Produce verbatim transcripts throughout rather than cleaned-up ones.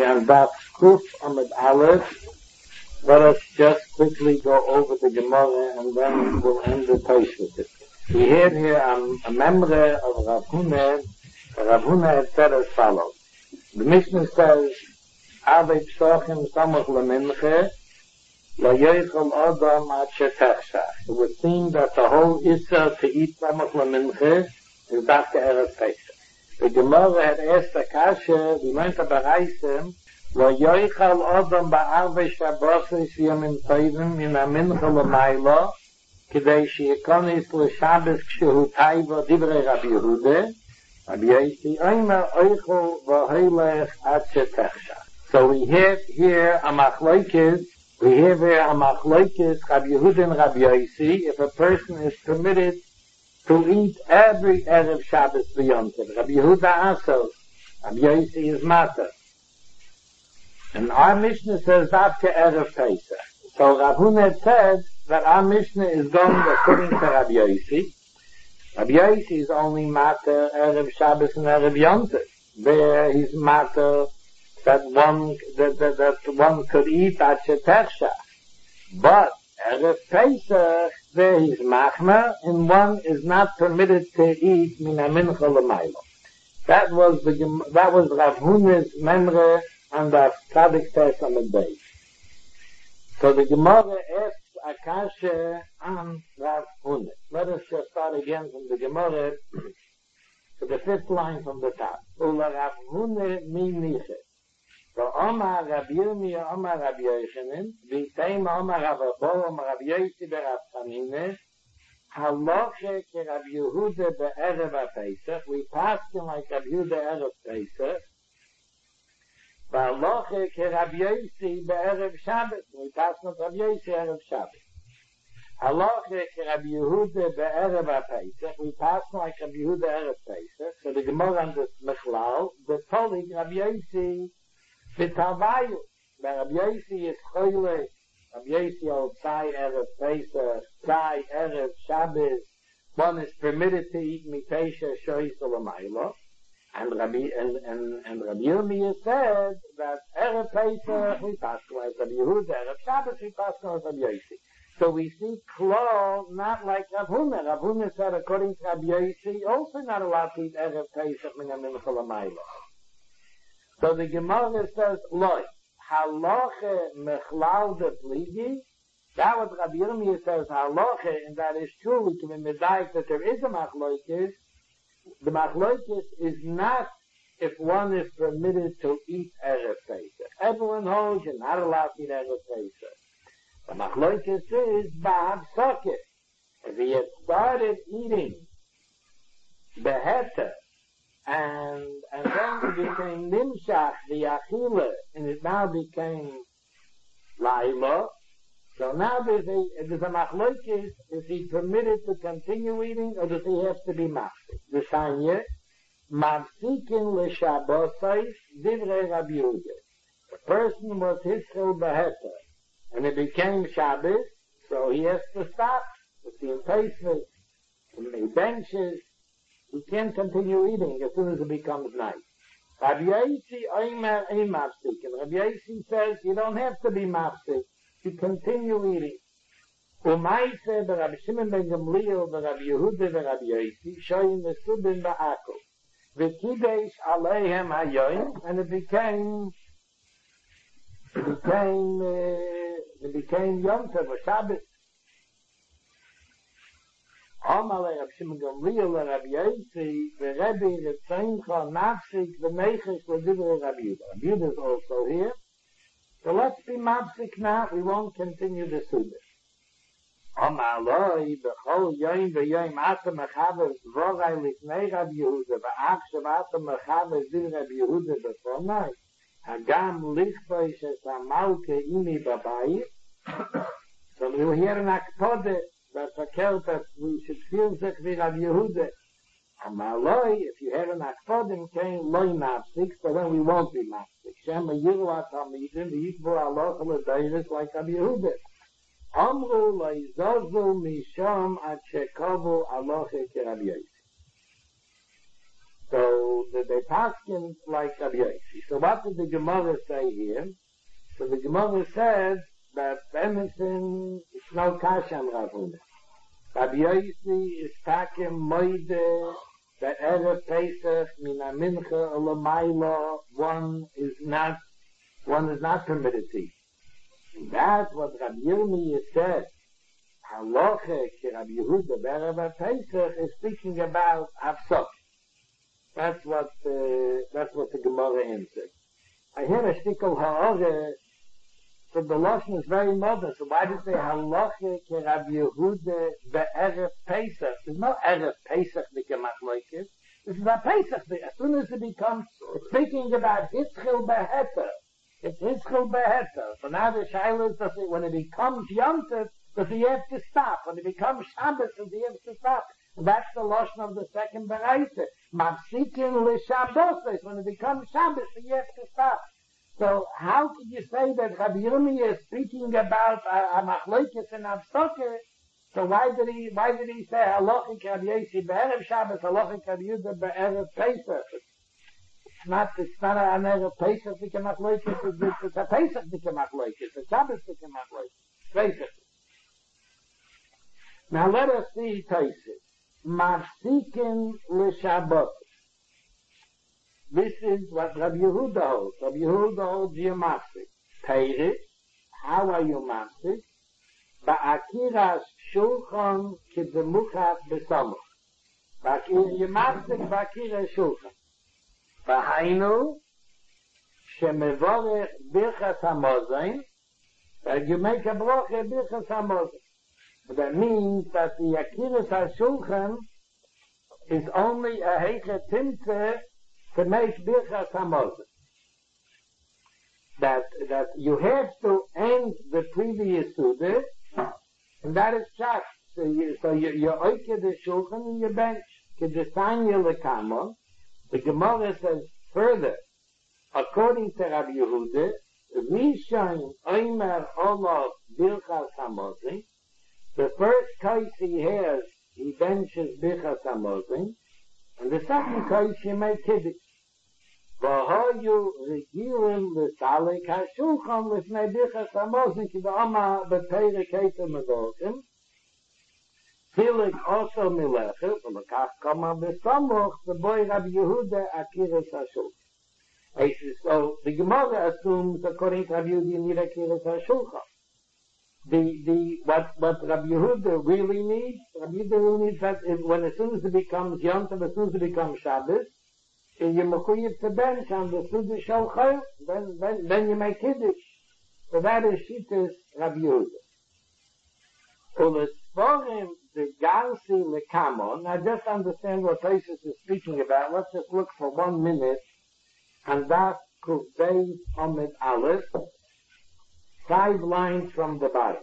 and that's Kuf Amid Aleph. Let us just quickly go over the Gemara and then we'll end the page with it. We have here um, a member of Rav Huna. Rav Huna had said as follows. The Mishnah says, Ave Psochim Samach Leminche, La Yochel Adam Ad Shetechshach. It would seem that the whole Issa to eat Samach Leminche is Dafka Erev Pesach. The Gemara had asked the Kasha, we learned the Baraisem, La Yochel Adam Ba'arve Shabbosis Yomim Tovim Min HaMincha L'mayla, Kidei She'ikonis L'Shabbos Kshehu Taiva Divrei Rabbi Yehuda, Rabbi Yosi Omer Oichel V'Hoilech Ad Shetechshach. So we have here a Machlokes, we have here a Machlokes, Rabbi Yehuda and Rabbi Yosi, if a person is permitted to eat every Erev Shabbos beyond it. Rabbi Yehuda Asos, Rabbi Yosi is Matter. And our Mishnah says Davka Erev Pesach. So Rav Huna said that our Mishnah is going according to Rabbi Yosi. Rabbi Yosi is only Matter Erev Shabbos and Erev Yom Tov. There he's Matter that one that, that, that one could eat at Shetechshach. But Erev Pesach, there he's Machmer, and one is not permitted to eat Min HaMincha L'mayla. That was the that was Rav Huna's memory on the Tzadik Tes on the day. So the Gemara asks Akasha on Rav Huna. Let us just start again from the Gemara to the fifth line from the top. Ula Rav Huna mi niche. So Omar Rabbi Yirmiyah, Omar Rabbi Yochanan, V'iteim Omar Rav Abahu, Omar Rabbi Yosi beRav Chanina, Halacha ke Rabbi Yehuda be'erev HaPesach. We passed him like Rabbi Yehuda erev Pesach. V'halacha ke Rabbi Yosi be'erev Shabbos. We passed him like Rabbi Yosi erev Shabbos. Halacha ke Rabbi Yehuda be'erev HaPesach. We passed him like Rabbi Yehuda erev Pesach. So the Gemara on this Mechlal, the Tolik Rabbi Yosi V'tavayu, but Rabbi Yosi is choyle, Rabbi Yosi al Tzai Erev Pesach, Tzai Erev Shabbos, one is permitted to eat mitesha shoyis l'mayla, and Rabbi, and, and, and Rabbi Yirmiyah said that Erev Pesach, we pass like Rabbi Yehuda, Erev Shabbos, we pass like Rabbi Yosi. So we see Klo not like Rav Huna. Rav Huna said according to Rabbi Yosi, also not allowed to eat Erev Pesach min HaMincha L'mayla. So the Gemara says, Loi, halacha mechlal de pligi. That what Rabbi Yirmiyah says, halacha, and that is true, we can be medayik that there is a machlokes. The machlokes is not if one is permitted to eat Erev Pesach. Everyone holds you're not allowed to eat Erev Pesach. The machlokes is ba'ab soket. If he had started eating beheta, And and then it became nimshach, the achila, and it now became laila. So now there's a there's a machlokes. Is he permitted to continue eating, or does he have to be mafsik? The shanya mafsikin l'shabbosais divrei Rabbi Yehuda. The person was hiskil beheta, and it became Shabbos, so he has to stop. It's the impatient, and he benches. He can't continue eating as soon as it becomes night. Rabbi Yosi Omer ein mafsik. And Rabbi Yosi says you don't have to be mafsik. You continue eating. Umayse b'Rabbi Shimon ben Gamliel b'Rabbi Yehuda b'Rabbi Yosi shoyin nesubin ba'akol. V'kidesh aleihem hayoyim. And it became, it became, uh, it became Yom Tov or Shabbos. Amalei Rav Shimon Gamliel Rabbi Yosi v'Rebbe Retzeincha Mafsik v'Neiches l'Divrei Rabbi Yehuda. Rabbi Yehuda is also here. So let's be Mafsik now. We won't continue the Suda. Amalei b'chol yoyim v'yoyim ata mechaber dvorai l'fnei Rabbi Yehuda v'achshav ata mechaber din Rabbi Yehuda b'fonai hagam lichboi shesamalke imi babayit. So we will hear an akpode that verkehrt that we should feel sich wie Rabbi Yehuda. Amaloi, if you have an akpodim, came loy mafsik, so then we won't be mafsik. Shema yirwa tamidim, v'yitbu aloch l'deiris like Rabbi Yehuda. Amru loizozu misham ad shekovu aloche ke Rabbi Yosi. So the, they paskin like Rabbi Yossi. So what did the Gemara say here? So the Gemara said that Emerson is no kasha on Rav Huna. Rabbi Yossi is takim moide that Erev Pesach min mincha olamayla one is not one is not permitted to eat. And that's what Rabbi Yirmiyah said. Halacha ki Rabbi Yehuda be'erev Pesach is speaking about hafsok. That's what uh, that's what the Gemara answered. I hear a shtickle ha'ore, so the lashon is very modern. So why did they say halacha ki Rabbi Yehuda be'erev Pesach? There's no erev Pesach b'kemachloikis. This is a Pesach. As soon as it becomes it's speaking about hitzchil beheter, it's hitzchil beheter. So now the shaila is that when it becomes yontif, does he have to stop? When it becomes Shabbos, does he have to stop? That's the lashon of the second beraita. Mafsikin l'Shabbos. When it becomes Shabbos, you have to stop. So how could you say that Rabbi Yirmiyah is speaking about a machlokes and hafsokah? So why did he why did he say halacha Rabbi Yossi be'erev Shabbos, halacha Rabbi Yehuda be'erev Pesach? It's not it's not an erev Pesach become machlokes. It's a Pesach become machlokes. It's a Shabbos become machlokes. Pesach. Now let us see Tosfos. Mafsikin l'Shabbos. This is what Rabbi Yehuda holds. Rabbi Yehuda holds you mafsik. Peiris. How are you mafsik? Ba'akiras shulchan k'demuchat b'samach. You mafsik ba'akiras shulchan. B'hainu shemevorech birchas hamozin. That you make a broche birchas hamozin. That means that the Akiras HaShulchan is only a Heiche Timtze to make Birchas HaMozeh. That, that you have to end the previous Suda, and that is Shach. So you, so you, you oike the Shulchan and you bench. Kedesanya Lekamo. The Gemara says further, according to Rabbi Yehuda, Rishon Omer Olav Birchas HaMozeh. The first case he has, he benches Birchas HaMozeh, and the second case he makes Kiddush. V'hoyu regilim l'salik ha'shulchan l'fnei Birchas HaMozeh ki da'ama b'peirek heitem mevorchim, Hilig also milechet, v'lekach kama b'samoch, the boy Rabbi Yehuda Akiras HaShulchan. So the Gemara assumes, according to Rabbi Yehuda, you need Akiras HaShulchan. The, the, what, what Rabbi Yehuda really needs, Rabbi Yehuda really needs that is when as soon as it becomes Yom Tov, as soon as it becomes Shabbos, you mechuyev to bench on the Suda Shel Chayil, then, then, then you make Kiddush. So that is Shittas Rabbi Yehuda. Ulesforim the Garsi Lekamon, now just understand what Tosfos is speaking about, let's just look for one minute, and that Kuf Beis Amud Aleph, five lines from the bottom.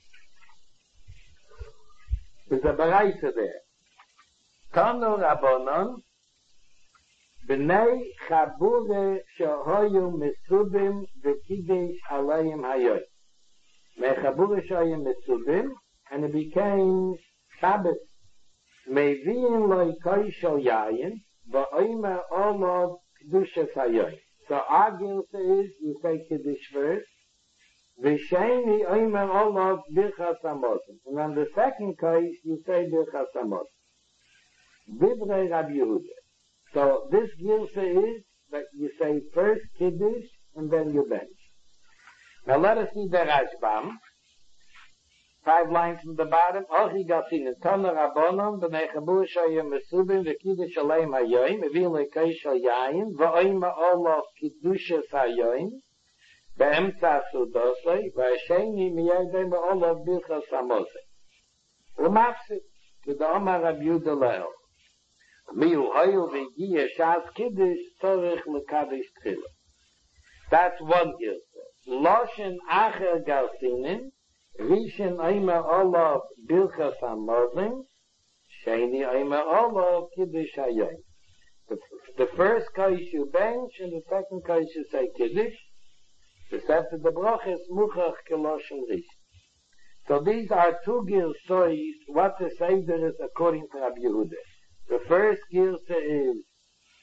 There's a baraita there. Tanu Rabbanon, b'nei chabure shehoyu mesubim v'kidesh alayim hayoy. B'nei chabure shehoyu mesubim, and it became Shabbos. Mevi'in loy koisho yayin, v'oimer olov kedushes hayoy. So our gilsa is, you say Kiddush first, V'sheini oimer olav birchas hamozeh. And on the second case, you say birchas hamozeh. Divrei Rabbi Yehuda. So this gilsa is that you say first Kiddush and then you bench. Now let us see the Rashbam. Five lines from the bottom. Ochi gasin tana rabbanon b'nei chabur shoyim mesubim v'kiddush aleim hayoyim v'vin lekeish hayayin v'oimer olav kiddushes hayoyim באמצע הסודוסי, והשני מיידי מעולב בירכס המוזeh. ומפסיק, כדאמר רבי יהודה לאו. מיהו הויו והגיע שעת קידוש, צורך לקדש תחילה. That's one gilsa. Loshen acher galsinin, rishon aimer olav biרכס המוזeh, sheni aimer olav kiddush hayoyim. The first case you bench, and the second case you say kiddush. The after the bracha is muchach keloshen rish. So these are two gilsois. What the seder is according to Rabbi Yehuda. The first gilsa is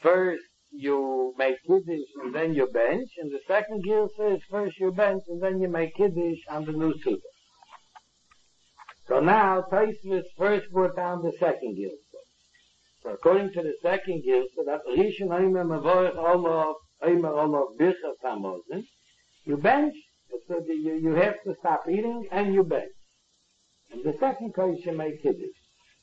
first you make Kiddush and then you bench, and the second Gilsa is first you bench and then you make Kiddush on the new Suda. So now, Taisvis first brought down the second Gilsa. So according to the second Gilsa, that Rishon Omer Mevorech Olav, Omer Olav Birchas HaMozen, you bench, so you, you have to stop eating and you bench. And the second case you make Kiddush.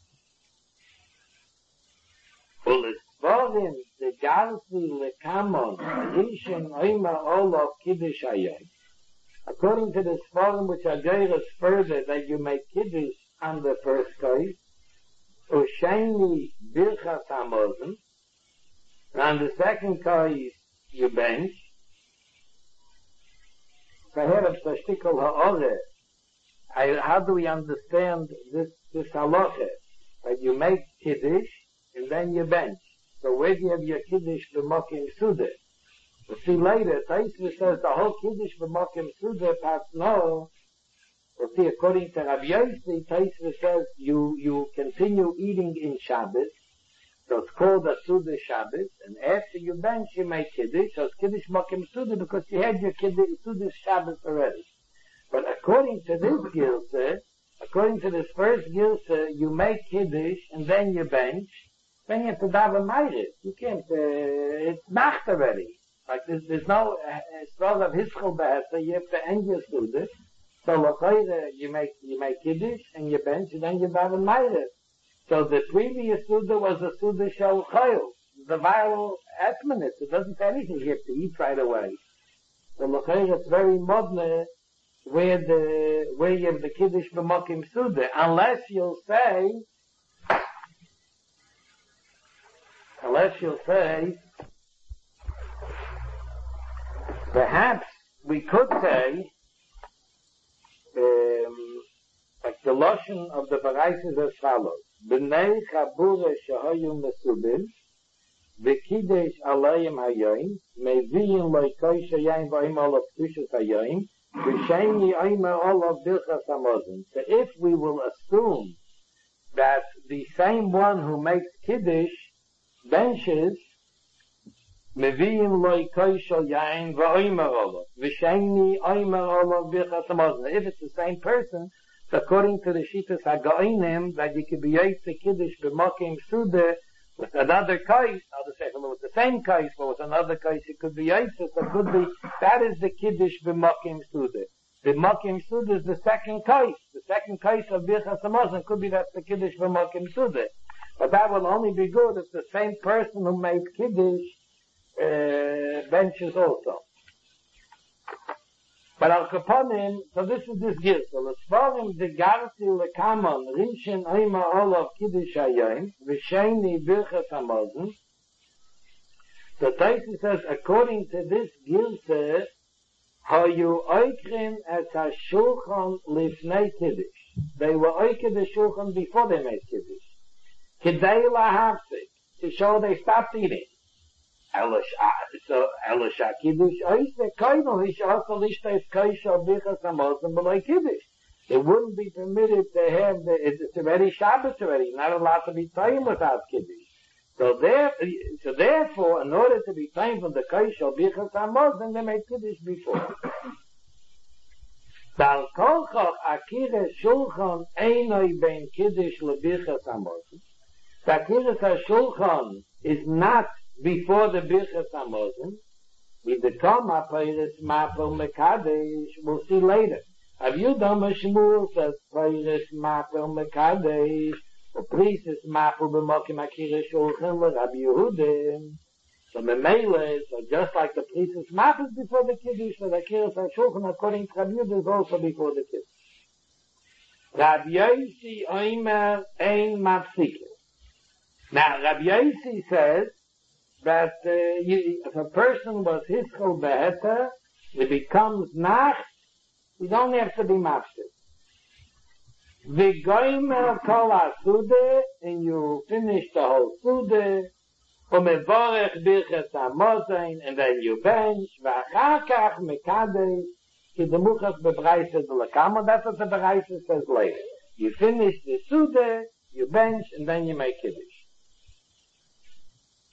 Ulisvorim the Galsi Lekamon Rishon Omer Olav Kiddush Hayom. According to the Sforim which are us further that you make Kiddush on the first case, Usheni Birchas HaMozen, and on the second case you bench. Perhaps a shtickle ha'ore. How do we understand this, this halacha? That you make Kiddush and then you bench. So where do you have your Kiddush b'mokim Suda? We'll see later, Taisva says the whole Kiddush b'mokim Suda part no. We'll see according to Rabbi Yossi, Taisva says you, you continue eating in Shabbos. So it's called a Suda Shabbos, and after you bench, you make Kiddush. So it's Kiddush Mokim Suda because you had your Kiddush Suda Shabbos already. But according to this Gilsa, according to this first Gilsa, you make Kiddush and then you bench. Then you have to daven Meiris. You can't, uh, it's Nacht already. Like there's, there's no, Stroz of Hischel Behesa, you have to end your Suda. So L'chayre, you make, you make Kiddush and you bench and then you daven Meiris. So the previous Suda was a Suda Shel Chayil, the viral etmanus. It doesn't say anything you have to eat right away. So l'chayr it's very modern where the where you have the Kiddush b'mokim Suda, unless you'll say, unless you'll say, perhaps we could say, um, like the lotion of the Baraises as follows. B'nei chabura shehoyu mesubim, v'kidesh alayim hayoim, meviyin loy koish hayoim v'oim olav k'tushas hayoim, v'sheni oimer olav birchas hamozim. So if we will assume that the same one who makes kiddush benches, meviyin loy koish hayoim v'oimer olav, v'sheni oimer olav birchas hamozim. If it's the same person, so according to the Shittas HaGoinim, that you could be Yotze Kiddush b'mokim Suda with another case, I'll just say with the same case, but with another case it could be Yotze, so it could be, that is the Kiddush b'mokim Suda. The Mokim Suda is the second case. The second case of Birchas HaMozen could be that's the Kiddush b'mokim Suda. But that will only be good if the same person who made Kiddush, uh, benches also. But al kaponim, so this is this gift. So let's follow the garti lekamon, rinshin oima olav kiddush hayom, v'sheni birchas hamozin. So Taisi says, according to this gift, hayu oikrim as ha-shulchan lifnei kiddush. They were oiked the shulchan before they made kiddush. Kidei lahafsik, to show they stopped eating. So, Elisha Kiddush, Oise Koino, he should also list his Kaisha Bichas Hamozim below Kiddush. It wouldn't be permitted to have the, it's already Shabbos already, not allowed to be time without Kiddush. So there, so therefore, in order to be time from the Kaisha Bichas Hamozim, they made Kiddush before. Dal Kolchach Akira Shulchan Einoi Ben Kiddush LeBichas Hamozim. The Akira Shulchan is not before the Birchas HaMozen, with the Toma Peiris Mapel Mekadesh, we'll see later. Have you done a Shmuel says Peiris Mapel Mekadesh, or Priestess Mapel B'mokim Akira Shulchan Rabbi Yehudim. So Memele, so just like the Priestess Mapel is before the Kiddush, so the Akira Shulchan according to Rabbi Yehudim is also before the Kiddush. Rabbi Yossi Oimer Ein Mapsikin. Now Rabbi Yossi says that uh, you, if a person was hischel beheta, it becomes nach, you don't have to be mafsir. V'goymer kol ha-sude, and you finish the whole sude, u'mevorech birchas hamozain, and then you bench, v'achar kach mekadesh, ki demuchas bebreises l'kamo, that's what the bebreises says later. You finish the sude, you bench, and then you make kiddush.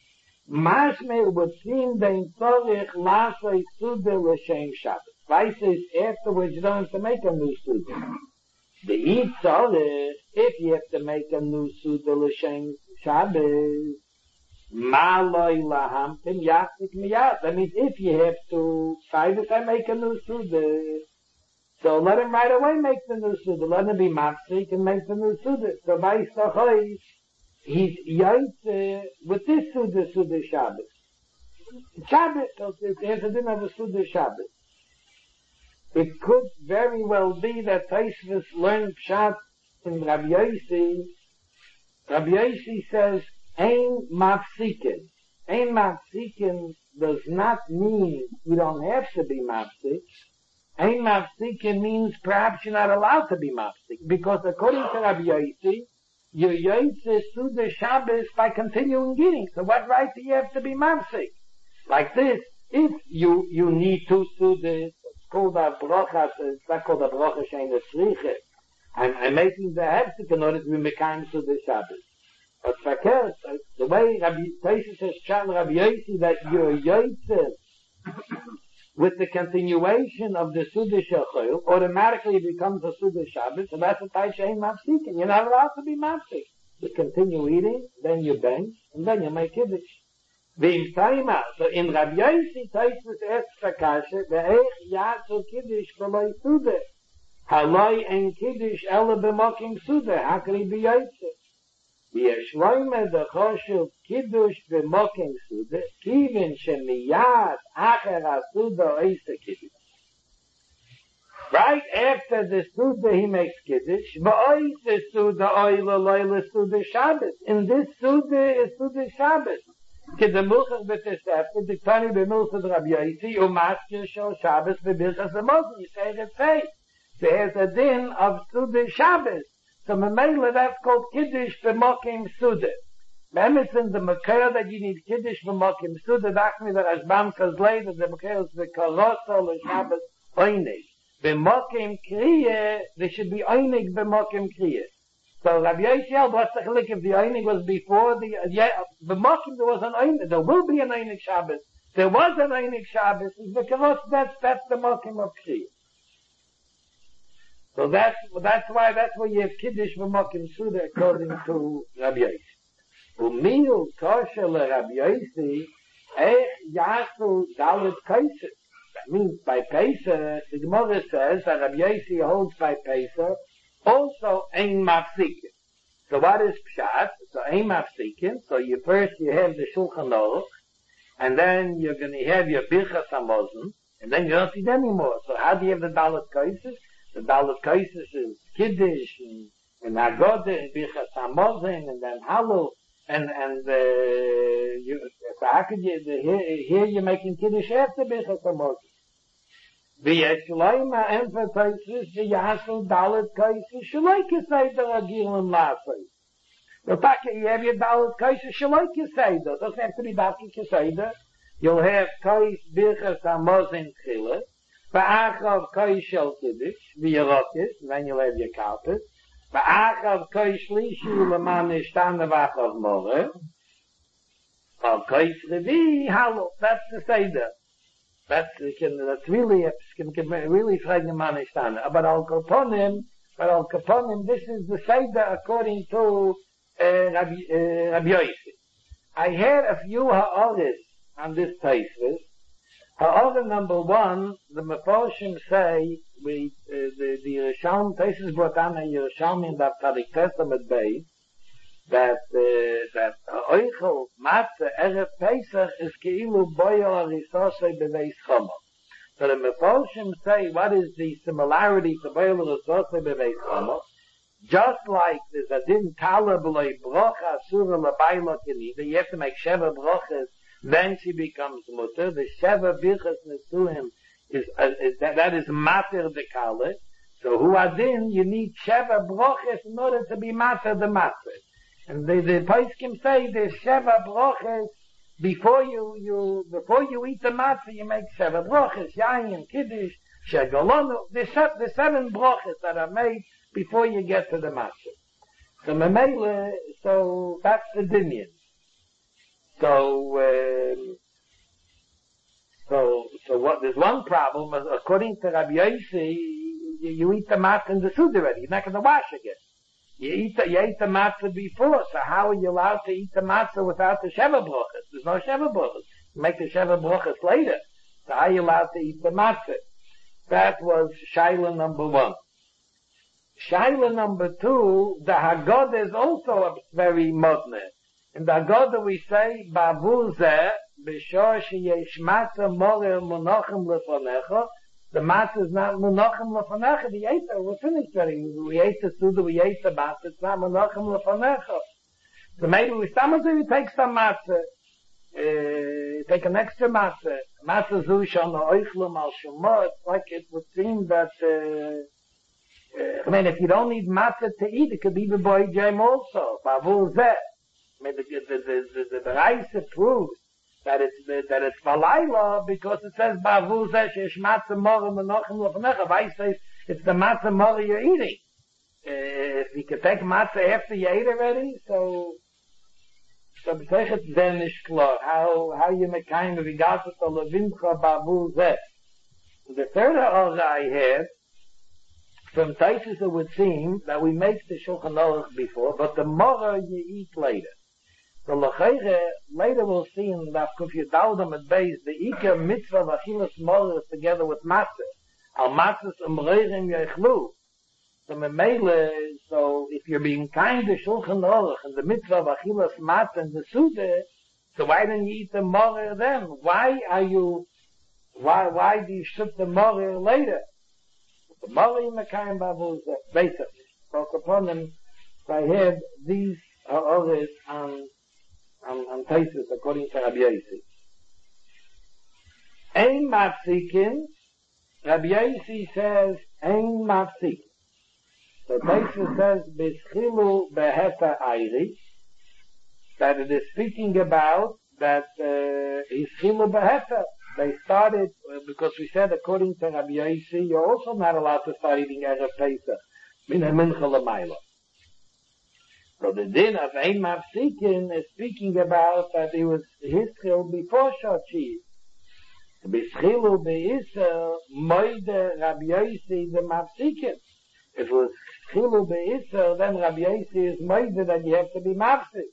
Mashmer would seem den Tzorich Lasei Sude L'Shem Shabbos. Weiss is afterwards you don't have to make a new Sude. The Eid Tzorich, if you have to make a new Sude L'Shem Shabbos, Maloi Lahamtim Yachtik Miyat. That means if you have to, Shabbos I make a new Sude. So let him right away make the new Sude. Let him be mafsik and make the new Sude. So Weiss Tachois, he's yaitze with this Suda, Suda Shabbos. Shabbos, it has a din of a Suda Shabbos. It could very well be that Tosfos learned Pshat in Rabbi Yossi. Rabbi Yossi says, Ein mafsikin. Ein mafsikin does not mean you don't have to be mafsik. Ein mafsikin means perhaps you're not allowed to be mafsik. Because according to Rabbi Yossi, your yaitze Suda Shabbos by continuing eating. So what right do you have to be mafsik? Like this, if you, you need two Sudas, it's called a brocha, it's not called a brocha shein tzriche. I'm, I'm making the hefsik in order to be mekayim Suda Shabbos. But verkehrt, the way Rabbi Tosfos says, Shal Rabbi Yossi, that your yaitze with the continuation of the Suda Shechol, automatically becomes a Suda Shabbos, and that's a type shein mafsik, and you're not allowed to be mafsik. You continue eating, then you bench, and then you make Kiddush. V'im taima, so in Rabbi Yossi, Tosfos asks the kasha, ve'ech yatzu Kiddush v'loi Suda. Haloi en Kiddush ele b'mokim Suda, how can he be yaitze? V'yeshloime dechoshuv Kiddush b'mokim Suda, kivin shemiyad acher ha-Suda oise Kiddush. Right after the Suda he makes Kiddush, v'oise Suda oile loile Suda Shabbos. In this Suda is Suda Shabbos. Ke de Mulchach b'tesefet, the Tani b'Milchad Rabbi Yossi, u'maskir shel Shabbos v'birchas ha'mozon. You say it say. There's a din of Suda Shabbos. So Memela, that's called Kiddush b'mokim Suda. Remember it's in the Mekayah that you need Kiddush b'mokim Suda. That's me that Ashbam says later, the Mekayah is the Karoso l'Shabbos oinig. B'mokim Kriya, there should be oinig b'mokim Kriya. So Rabbi Yossi, what's the chalik if the oinig was before the, yeah, b'mokim there was an oinig, there will be an oinig Shabbos. There was an oinig Shabbos, the Karos, that's, that's the mokim of Kriya. So that's, that's why, that's why you have Kiddush v'mokim Suda according to Rabbi Yossi. U'mil kosher le-Rabbi Yossi, ech yasu dalet kaiser. That means by Pesach, the Gemara says that Rabbi Yossi holds by Pesach, also ein mafsikin. So what is Pshat? So ein mafsikin, so you first you have the Shulchan Aruch, and then you're going to have your Birchas HaMozon, and then you don't see them anymore. So how do you have the dalet kaiser? The Dalet Kaisis is Kiddush, and, and Haggadah, and Birchas HaMozon, and then Hallel, and, and, uh, you, so how could you, the, here, here you're making Kiddush after Birchas HaMozon. V'yeshloima emphasizes the Yasu Dalet Kaisis, Shaloi Keseder Agilim Lasei. The fact that you have your Dalet Kaisis, Shaloi Keseder, doesn't have to be Dalet Keseder. You'll have Kais Birchas HaMozon Tchilah, Ba'achav koi shel Kiddush, v'yerokis, then you'll have your carpet. Ba'achav koi shlishi l'man ishtana v'achav more. Or koi shrevi halo. That's the Seder. That's, can, that's really, can, can really frag the man ishtana. But al kaponim, but al kaponim, this is the Seder according to uh, Rabbi, uh, Rabbi Yossi. I had a few ha'oris on this Tosfos. However, number one, the Mefarshim say, we, uh, the, the Yerushalmi, Tosfos brought down in Yerushalmi in that Tzadik Testament Bay, that, uh, that Oichel Matzah Erev Pesach is Keilu Boyo Arisosei Beveis Chomo. So the Mefarshim say, what is the similarity to Boyo Arisosei Beveis Chomo? Just like there's a din Kala B'loi Brocha Asura L'Baylo Kenida, you have to make Sheva Brochas, then she becomes mutter. The Sheva Birchas Nesuim is, uh, is that, that is mater de Kale. So who adin, you need Sheva Broches in order to be mater the mater. And the, the Poskim say there's Sheva Broches before you, you, before you eat the matzah, you make Sheva Broches, Yayin, Kiddush, Shegolonu, the, the seven Broches that are made before you get to the matzah. So Memele, so that's the Dinyan. So, um, so, so what, there's one problem, according to Rabbi Yossi, you, you eat the matzah in the suda already, you're not going to wash again. You eat the, you ate the matzah before, so how are you allowed to eat the matzah without the Sheva Brochas? There's no Sheva Brochas. You make the Sheva Brochas later. So how are you allowed to eat the matzah? That was Shaila number one. Shaila number two, the Haggadah is also very modern. In the Haggadah we say, Ba'avur zeh, b'shor sheyesh matzah morer monochem lefonecha. The matzah is not monochem lefonecha. We ate it. We're finished already. We ate the suda. We ate the matzah. It's not monochem lefonecha. So maybe we stomach we take some matzah. Uh, take an extra matzah. Matzah zu shana oichlum al shumot. Like it would seem that. Uh, uh, I mean, if you don't need matzah to eat, it could be the boy jam also. Ba'avur zeh. I mean, the the the the, the, the Raisa proves that it's that it's Valayla because it says Ba'avur zeh sheyesh matzah mora menochem lefonecha. Why says it's the matzah mora you're eating? Uh, if you could take matzah after you ate already, so so b'teichet then is klar. How how you make kind of regards to levincha Ba'avur zeh. The third order I had from Taisus it would seem that we make the Shulchan Aruch before, but the mora you eat later. So l'chayre, later we'll see in the Kufya Daldam at base, the Iker mitzvah of Achilas Mora is together with matzah. Al matzahs umreirim yechlu. So memele, so if you're being kind to Shulchan Aruch and the mitzvah of Achilas matzah and the Suda, so why don't you eat the mora then? Why are you, why, why do you shut the mora later? The mora in Mekayim Ba'avur zeh, basically. So upon them, I had these are always on on, on Taisus according to Rabbi Yossi. Ein mafsikin, Rabbi Yossi says, ein mafsik. So Taisus says, bischilu beheta ayri, that it is speaking about that uh, ischilu beheta. They started, uh, because we said according to Rabbi Yossi, you're also not allowed to start eating Erev Pesach, min ha-mincha l'mayla. So the din of Ein Mafsikin is speaking about that it was Hischil before Shochi. Bischilu be'isel, moide Rabbi Yossi the Mafsikin. If it was Hischil be'isel, then Rabbi Yossi is moide that you have to be Mafsik.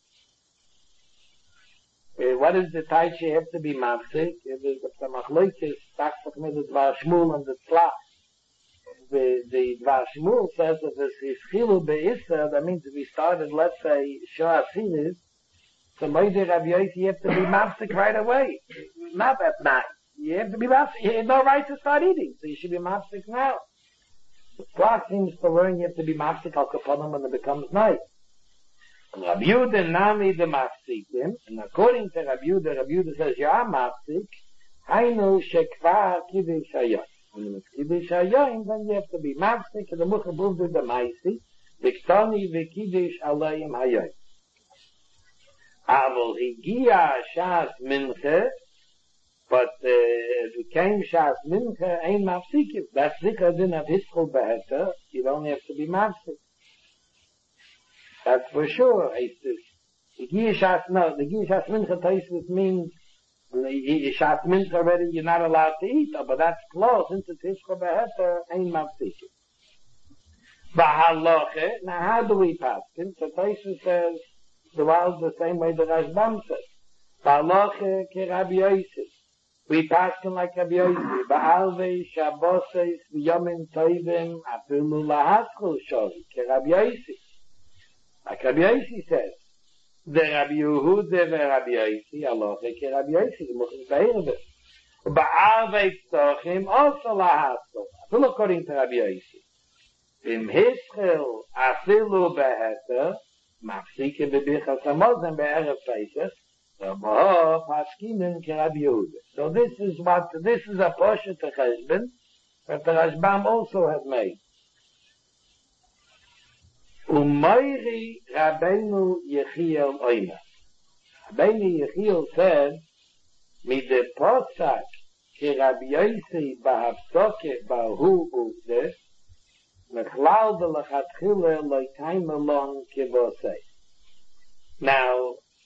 Uh, what is the type you have to be Mafsik? It is the Machloikis, Taksach mit the Dvar Shmuel and the Tzlach. The, the Dvar Shmuel says that this is Chilu Be'issa, that means if we started, let's say, Shoah Sinis, so maybe Rabbi Yossi, you have to be Mafsik right away. Not at night. You have to be Mafsik. You have no right to start eating, so you should be Mafsik now. The Tzlach seems to learn you have to be Mafsik al Kaponim when it becomes night. Rabbi Yehuda Nami the Mafsikim, and according to Rabbi Yehuda, Rabbi Yehuda says, you are Mafsik, Hainu Shekvar Kiddush Hayom. When it's Kiddush Hayom, then you have to be Mafsik, and the Mucha Buvdu the Maisi, Viktoni Vikiddush Alayim Hayom. Avol Higia Shas Minche, but uh, if it came Shas Minche, Ein Mafsikim. That's Zikr Din of Hischel Beheta, you don't have to be Mafsik. That's for sure. The Giyashas, no, the Giyashas Mincha Taisus means the Shas Mincha already you're not allowed to eat, but that's close. Since it's Hishcha Beheta, ain't Mafsikim. Bahaloche, now how do we pass him? So Taisus says, the world the same way the Rashbam says. Bahaloche ke Rabbi Yossi. We pass him like Rabbi Yossi. Ba'alvei, Shabboses, V'yomin Toivim, Afilu Lahaskul Shori, ke Rabbi Yossi. Like Rabbi Yossi says, the Rabbi Yehuda the Rabbi Yossi, Allah ke Rabbi Yossi, the Muchim Be'ervim. Ba'arvei Tzorchim, also Lahaskul. Afilu according to Rabbi Yossi. Im Hischel, Afilu Beheta, Mafsikim Bebichas Hamozim Be'erev Pesach, Rabbah Paskinen ke Rabbi Yehuda. So this is what, this is a portion to Cheshbon that the Rashbam also has made. Umayri Rabbeinu Yechiel Oina. Rabbeinu Yechiel said, Mi de Potzak ke Rabbi Yossi B'Havsoke B'Hu Uze, Mechlal de Lachatchile Loikaim Alon Kivosei. Now,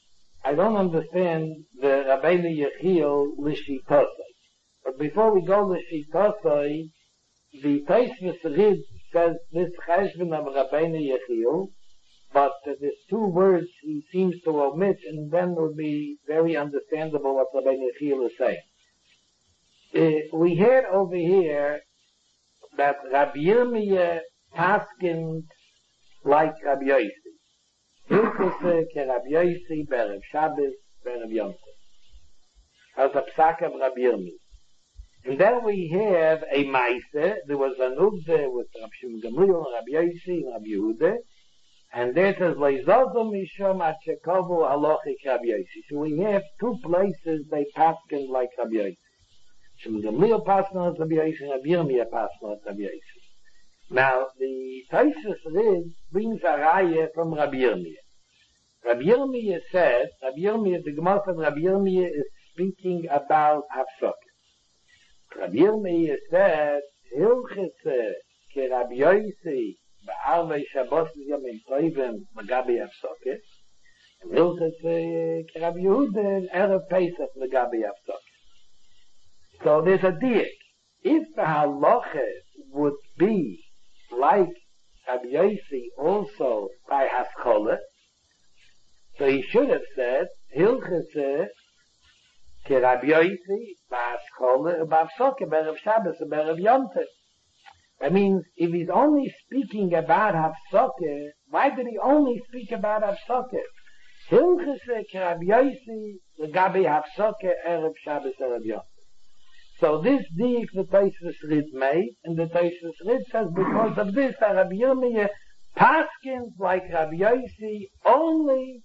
I don't understand the Rabbeinu Yechiel L'Shitosai. But before we go L'Shitosai, the Tosfos Rid says this Cheshbon of Rabbeinu Yechiel, but uh, there's two words he seems to omit, and then it will be very understandable what Rabbeinu Yechiel is saying. Uh, we heard over here that Rabbi Yirmiyah paskined like Rabbi Yossi. Hilchose ke Rabbi Yossi be'erev Shabbos be'erev Yom Tov. As a psak of Rabbi Yirmiyah. And then we have a Maise. There was an Ugde with Rabbi Shimon Gamliel and Rabbi Yossi and Rabbi Yehuda. And there says, Leizozo mishom at shekovu halochik Rabbi Yossi. So we have two places they paskin like Rabbi Yossi. Shimon Gamliel paskin like Rabbi Yossi and Rabbi Yirmiyah paskin like Rabbi Yossi. Now, the Tosfos Rid brings a raya from Rabbi Yirmiyah. Rabbi Yirmiyah said, Rabbi Yirmiyah, the Gemara of Rabbi Yirmiyah is speaking about Hafsokah. Rabbi Yirmiyah said, Hilchese ke Rabbi Yossi ba'arvei Shabbos yomim tovim l'gabi Hafsokah, and Hilchese ke Rabbi Yehuda erev Pesach l'gabi Hafsokah. So there's a diak. If the halacha would be like Rabbi Yossi also by Haskolah, so he should have said, Hilchese ke Rabbi Yossi ba'Haskolah ba'Hafsokah be'erev Shabbos be'erev Yom Tov. That means, if he's only speaking about Hafsokah, why did he only speak about Hafsokah? Hilchese ke Rabbi Yossi l'gabi Hafsokah erev Shabbos erev Yom Tov. So this diik the Tosfos Rid made, and the Tosfos Rid says because of this, that Rabbi Yirmiyah paskins like Rabbi Yossi only,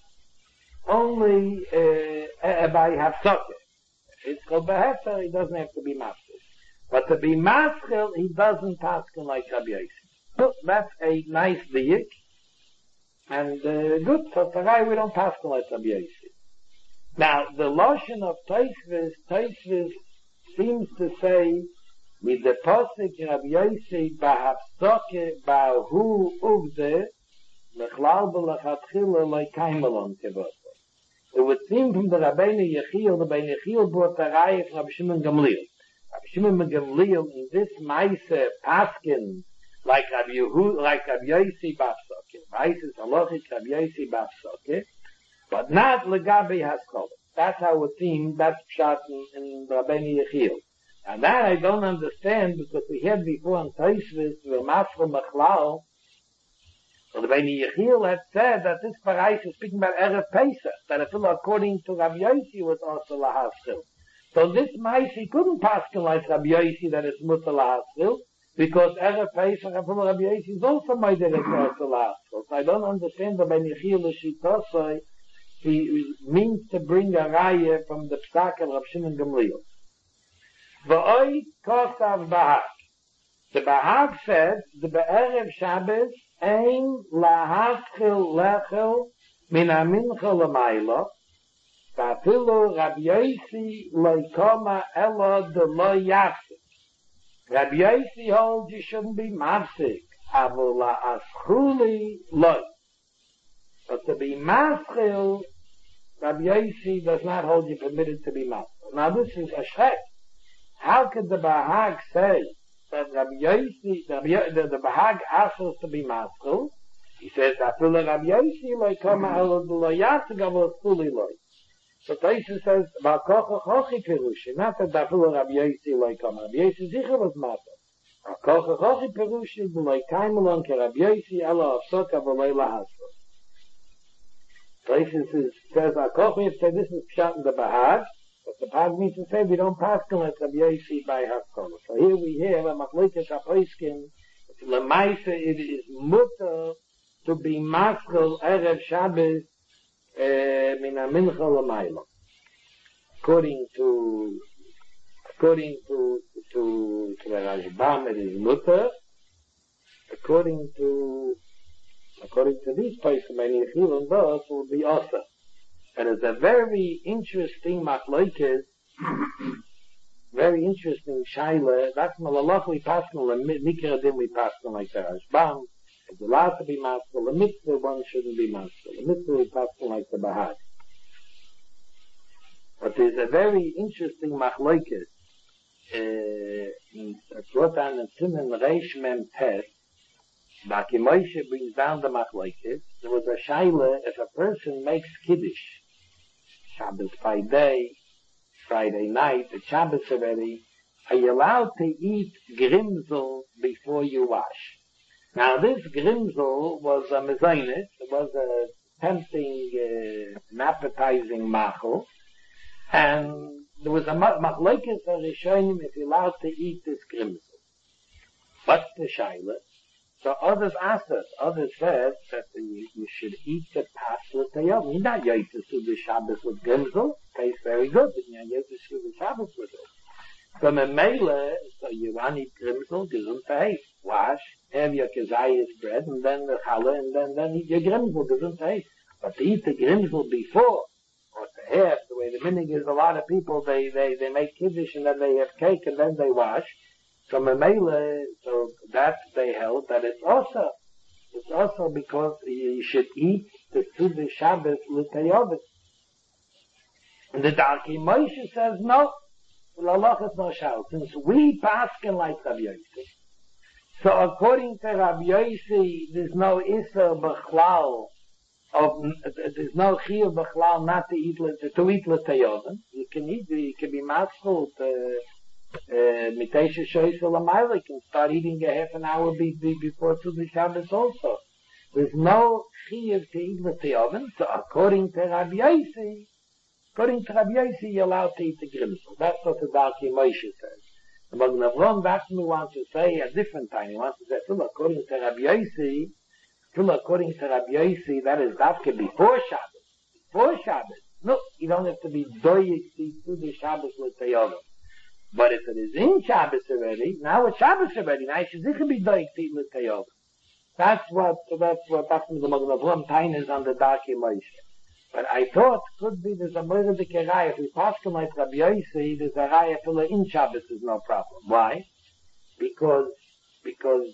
only uh, uh, by Hafsokah. It's called Behefter, he doesn't have to be master. But to be master, he doesn't paskin like Rabbi Yossi. So that's a nice diik, and uh, good, for Sarai we don't paskin like Rabbi Yossi. Now, the lotion of Tosfos, Tosfos seems to say, with the posik Rabbi Yossi ba'Hafsokah ba'hu uvde l'chlal b'lechatchila lo'ikaimelon kevot. It would seem from the Rabbeinu Yechiel, the Rabbeinu Yechiel brought the raya from Rabbi Shimon Gamliel. Rabbi Shimon Gamliel in this Maise paskin like Rabbi Yehuda, like Rabbi Yossi ba'Hafsokah. Maise is halachic Rabbi Yossi ba'Hafsokah, but not legabi Haskolah. That's how it seems, that's pshat in, in Rabbeinu Yechiel. And that I don't understand, because we had before in Tosfos, the Masra Machlal, so Rabbeinu Yechiel had said that this parais is speaking about Erev Pesach, that if according to Rabbi Yossi was also lahaskil. So this Maisi couldn't paskin like Rabbi Yossi that it's mutter lahaskil, because Erev Pesach, and Rabbi Yossi is also made that it's also lahaskil. So I don't understand the Rabbeinu Yechiel L'Shitosai. He means to bring a raya from the psak of Rav Shimon Gamliel. V'oi kosav Bahag. The Bahag said, the be'erev Shabbos ein lahaskil lechel min ha-mincha l'mayla, v'afilu Rabbi Yossi lo'ikoma elo de lo yafsik. Rabbi Yossi holds you shouldn't be mafsik, avu la'aschuli lo. But to be maschil, Rabbi Yossi does not hold you permitted to be maschil. Now this is a shek. How could the Bahag say that Rabbi Yossi, the, the Bahag asks us to be maschil? He says, "Afilu Rabbi Yossi lo'ikoma elo de lo yafsik avu la'aschuli lo." So Tosfos says, "Ba'kocha chochi perushi," not that afilu Rabbi Yossi lo'ikoma. Rabbi Yossi zicher was maschil. Ba'kocha chochi perushi lo'ikaimelon ke Rabbi Yossi elo Hafsokah v'lo lahaskil. Tosfos says, Akochim said this is pshat in the Bahag, but the Bahag means to say we don't paskin like Rabbi Yossi by Haskolah. So here we have a machlokes hapoiskim. Lemaisa it is mutter to be maskil erev Shabbos min ha-mincha l'mayla. According to according to to to the Rashbam, it is mutter. According to According to these places, Rabbeinu Yechiel and those will be also. And it's a very interesting machlokes, very interesting shaila. That's malalach we paskin, and mikra din we paskin like the Rashbam. It's allowed to be maskil. The mitzvah one shouldn't be maskil. The mitzvah we paskin like the Bahag. But there's a very interesting machlokes. Uh, it's brought on in Siman Reish Mem Tes. Baki Moshe brings down the machlokes. There was a shaila if a person makes kiddush, Shabbos Friday, Friday night, the Shabbos already, are you allowed to eat grimzel before you wash? Now this grimzel was a mezainis, it was a tempting, uh, an appetizing machel, and there was a machlokes of Rishonim if you're allowed to eat this grimzel. What's the shaila? So others asked us, others said that you, you should eat the pasla tayom. You're not going to do the Shabbos with grimzel, tastes very good, and you're going to do the Shabbos with it. From a mele, so you want to eat grimzel, gesundheit, wash, have your kezayis bread, and then the challah, and then, then eat your grimzel, gesundheit. But to eat the grimzel before, or to have, the way the minig is, a lot of people, they, they, they make kiddush, and then they have cake, and then they wash. From a mele, so that they held, that it's also, it's also because you should eat the Suda Shabbos l'tayovit. And the Darkei Moshe says, no, l'alachas no shal, since we paskin like Rabbi Yossi. So according to Rabbi Yossi, there's no Isser B'chlal, of, there's no Chiyuv B'chlal not to eat, to eat l'tayovit. You can eat, you can be matzchul to, Mitesha Shoysa Lamayla can start eating a half an hour be, be, before to the Shabbos also. There's no chiyuv to eat with the oven, so according to Rabbi Yossi, according to Rabbi Yossi, you're allowed to eat the grimzel. That's what the Darkei Moshe says. The Magen Avraham Bachman wants to say a different time. He wants to say, still according to Rabbi Yossi, still according to Rabbi Yossi, that is Dafke before Shabbos. Before Shabbos. No, you don't have to be doyik to the Shabbos with the oven. But if it is in Shabbos already, now it's Shabbos already, now you should sicher be doing Tzilut Tayov. That's what, that's what Bachman the Magen Avraham Tain is on the Darkei Moshe. But I thought, could be there's a more dik raya, if we pass him like Rabbi Yossi, there's a raya full of in Shabbos is no problem. Why? Because, because,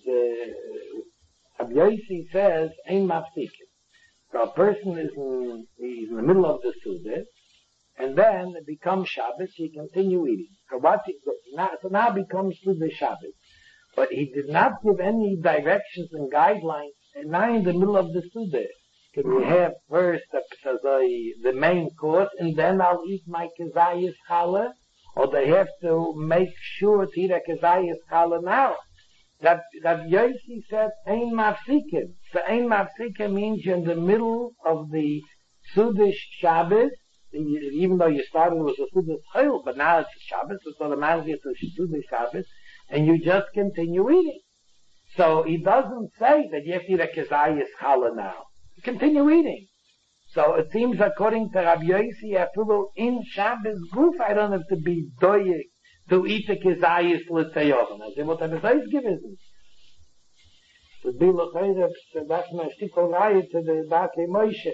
uh, Rabbi Yossi says, Ein Mafsikin. So a person is in, he's in the middle of the Suda, and then it becomes Shabbos, he continue eating. So what he, now, so now becomes to the Shabbos. But he did not give any directions and guidelines, and now in the middle of the Suda. Can we have first the, the, the main course, and then I'll eat my kezayis challah? Or they have to make sure to eat a kezayis challah now? That, that Yossi said, Ein mafsikin. So Ein mafsikin means you're in the middle of the Sudish Shabbos, even though you started with a Sudish Chayil, but now it's Shabbos, it's automatically it's a Sudish Shabbos, and you just continue eating. So he doesn't say that you have to eat a kezayis challah now. You continue eating. So it seems according to Rabbi Yossi, after in Shabbos guf, I don't have to be doyek to eat the kezayis l'tzayovan. I say, what Rabbi Yossi gives me? To be l'chayre, that's my shtikol raya to the Darkei Moshe.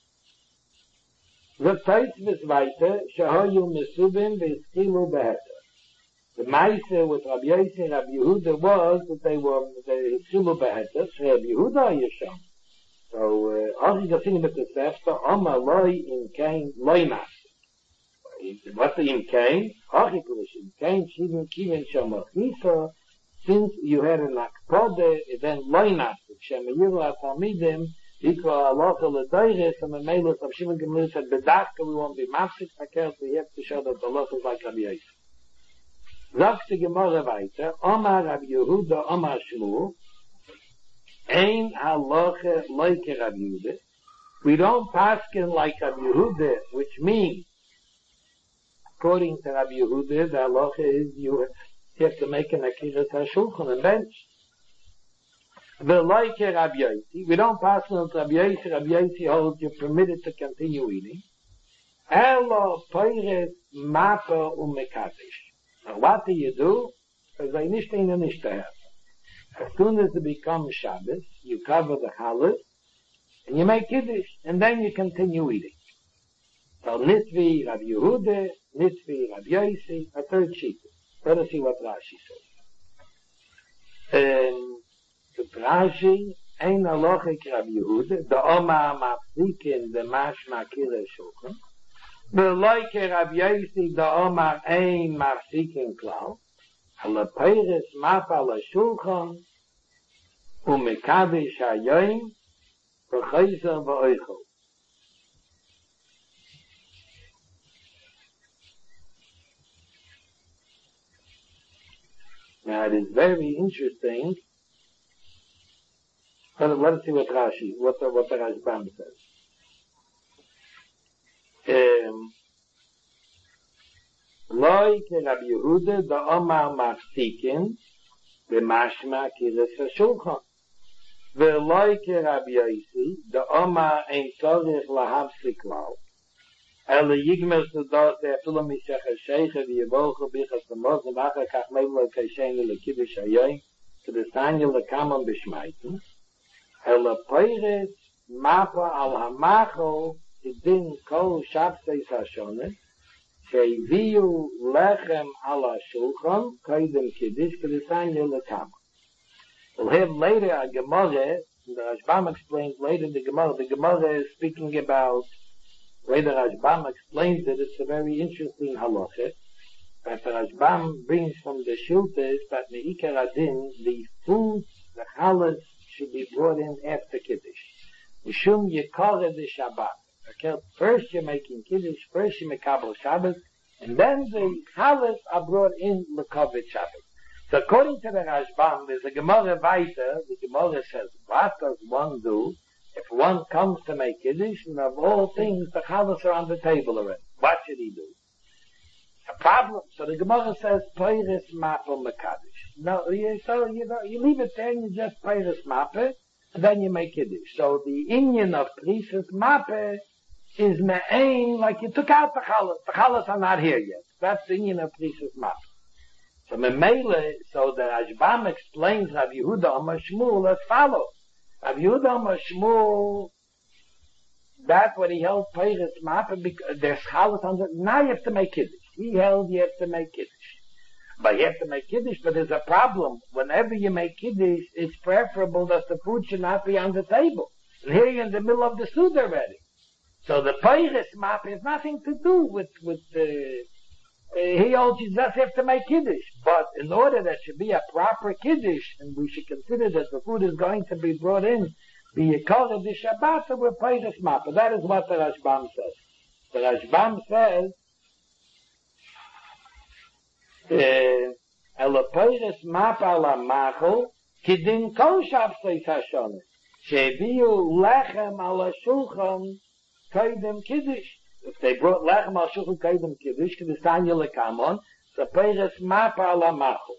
The Taitzvis weiter, shehoyu mesubim v'eskilu beheter. The Maise with Rabbi Yossi and Rabbi Yehuda was that they were, they eskilu beheter, Rabbi Yehuda Yesham. So, all he's singing with the Sefta, Oma loy in kain loy mas. What's the in kain? Achi kulish in kain, shivim kivin shamachisa, since you had an akpode, then loy mas, shemayiru atamidim, ikra aloha l'doiris, and the melus of Shimon Gamliel said, bedaka, we won't be mafsik, fakert, we have to show that the Allah is like Rabbi Yossi. Sagt die Gemara weiter, Oma Rabbi Yehuda, Oma Shmuel, Ein halacha like Rabbi Yehuda. We don't paskin like Rabbi Yehuda, which means, according to Rabbi Yehuda, the halacha is you have to make an akiras hashulchan and bench. The like Rabbi Yossi, we don't paskin like Rabbi Yossi. Rabbi Yossi holds you're permitted to continue eating. Elo poiret mapa umekadesh. Now what do you do? Because I nicht in and nicht have. As soon as it becomes Shabbos, you cover the challah, and you make kiddush, and then you continue eating. So Nitvi, Rabbi Yehuda, Nitvi, Rabbi Yossi, a third sheet. Let us see what Rashi says. Um, the Rashi, Ein Alochik Rabbi Yehuda, the Oma Mafzikin, the Mash Makir Shulchan, like Rabbi Yossi the Omar ein mafsikin klau, ala peiris map ala shulchan, umekadish hayoim, v'chayzer v'oichel. Now it is very interesting. Let, let's see what Rashi, what the, what the Rashbam says. Um, Loi ke Rabbi Yehuda da Omar mafsikin b'mashma kiris hashulchan. Ve'loi ke Rabbi Yossi da Omar ein tzorich lahafsik lau. Ele yigmer sudas efilu mishach ha-sheikha v'yevolchu bichas l'moz v'achar kach mevlo k'sheni l'kiddush hayoyim k'desanya l'kamon b'shmaitim. Ele peiris mapa al hamacho idin kol shabseis hashoneh שהביאו לחם על השולחן, קודם קידוש, כדסניה לכמה. We'll have later a Gemara, the Rashbam explains later the Gemara, the Gemara is speaking about, later Rashbam explains that it's a very interesting halacha, that the Rashbam brings from the Shultes that Me'ikar Adin, the food, the chalas, should be brought in after Kiddush. Mishum Yekare de Shabbat. Okay, first you're making Kiddush, first you make Kabbalah Shabbat, and then the chalas are brought in L'Kovit Shabbat. So according to the Rashbam, there's a Gemara Vaiter, the Gemara says, what does one do if one comes to make Kiddush, and of all things, the chalas are on the table already? What should he do? A problem. So the Gemara says, Peiris Mapel Mekadosh. No, you, so you, know, you leave it there and you just Peiris Mapel, and then you make Kiddush. So the Inyan of Prisus Mapel is me'ain, like you took out the chalas. The chalas are not here yet. That's the Inyan of Prisus Mapel. So Memele, so the Rashbam explains Rav Yehuda Amar Shmuel as follows. Rav Yehuda Amar Shmuel, that's what he held Peiris Mapel, because there's chalas on the, now you have to make Kiddush. He held you have to make Kiddush. But you have to make Kiddush, but there's a problem. Whenever you make Kiddush, it's preferable that the food should not be on the table. And here you're in the middle of the Sud already. So the Peiris Mapel has nothing to do with, with the, uh, he holds you just have to make Kiddush. But in order that should be a proper Kiddush, and we should consider that the food is going to be brought in, be a Kol de Shabbat, so we're Peiris Mapel. That is what the Rashbam says. The Rashbam says, Ela Peiris Mapel HaMachol, Kidin Kol Shabseis HaShoneh, Sheviu Lechem Al HaShulchan, Kaidem Kiddush. If they brought Lechem Al HaShulchan Kaidem Kiddush, Kedesanya Lekamon, so Peiris Mapel HaMachol.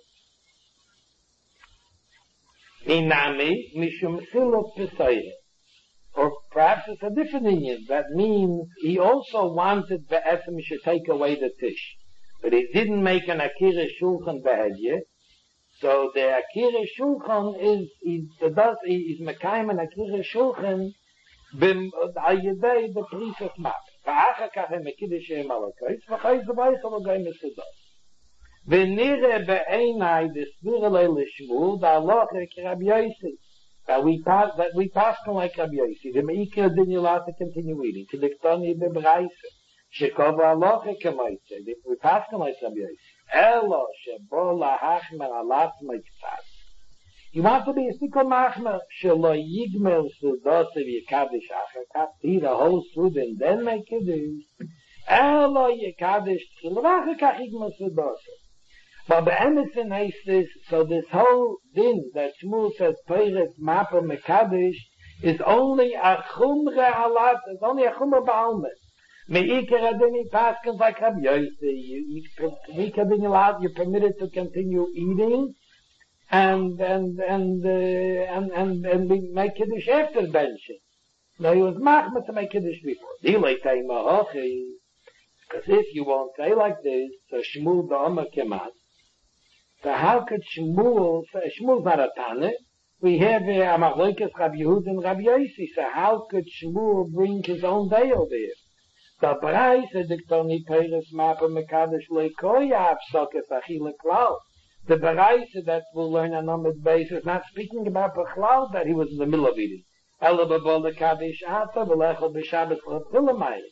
Inami, Mishum Silov Pesayre. Or perhaps it's a different Indian. That means he also wanted the Esem should take away the Tish. But he didn't make an Akira Shulchan Behedye. So the Akira Shulchan is, is, does, is Mekayim an Akira Shulchan bim, ayedei the priest of Map. V'acha kachem Mekiddush Shem Alakais, v'chayz v'aychal v'gay Mesudas. V'nire be'enai d'svirele l'shmul, da'aloche k'Rabbi Yossi. That we pass, that we pass like Rabbi Yossi. The Meikar didn't allow to continue eating. K'diktoni b'braisa. Shekova aloche k'moitze. We pass like Rabbi Yossi. Elo shebo lahachmer alat mektzat. You want to be a sikol machmer. Shelo yigmer sudose v'yekadish achakach. Eat a whole food and then make Kiddush. Elo yekadish tchil v'achakach yigmer sudose. But the Emerson is, so this whole din that Shmuel says Peiris Mapel Mekadosh is only a chumre alat, it's only a chumre ba'almet. Me'ikar adini paskins like Rabbi Yossi, Me'ikar adini allowed, you're permitted to continue eating, and, and, and, uh, and, and, and we make Kiddush after benching. Now he was machmer to make Kiddush before. Dilei teima hochi, because if you won't say like this, so Shmuel da'omer kemat, so how could Shmuel, Shmuel's not a Tane, we have a Amachlokas Rabbi Yehuda and Rabbi Yossi, so how could Shmuel bring his own day over here? The Brais Diktoni Peiris Mapel Mekadosh Leikoya Avsokas Achille Klal. The Brais that we'll learn on Amid Beis is not speaking about Bechlal that he was in the middle of eating. Ela Babol Kadesh Ata V'lechel B'Shabbat L'Pilamayim.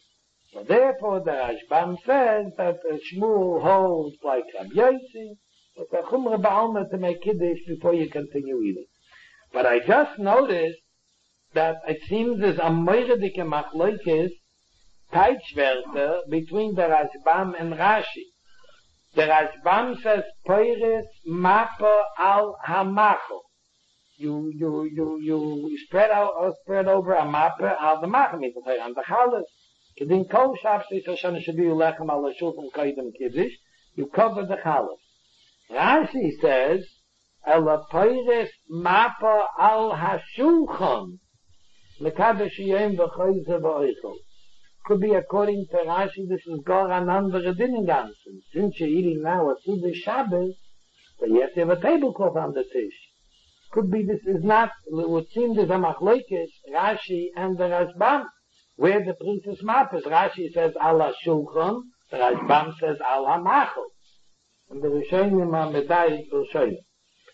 So therefore the Rashbam says that uh, Shmuel holds like Rabbi Yossi, but the Chumra Ba'alma to make Kiddush before you continue eating. But I just noticed that it seems there's a moiredike machloikis Teitschwerter between the Rashbam and Rashi. The Rashbam says Peiris Mapa al Hamacho. You you you you spread out or spread over a mappa al the macha means to on the chalas. Kedin kol shabsi shana should be lechem al shulchan kaidem kiddush. You cover the chalas. Rashi says ela peiris mappa al hashulchan lekadosh yom v'chayze v'oichel. Could be according to Rashi. This is gar an andere din ganzen. Since you're eating now a Suda Shabbos, but you have to have a tablecloth on the tish. Could be this is not, it would seem there's a machlokes, Rashi and the Rashbam, where the priestess mappers. Rashi says ala shulchan, the Rashbam says ala machel. And the Rishonim are medayik will show you.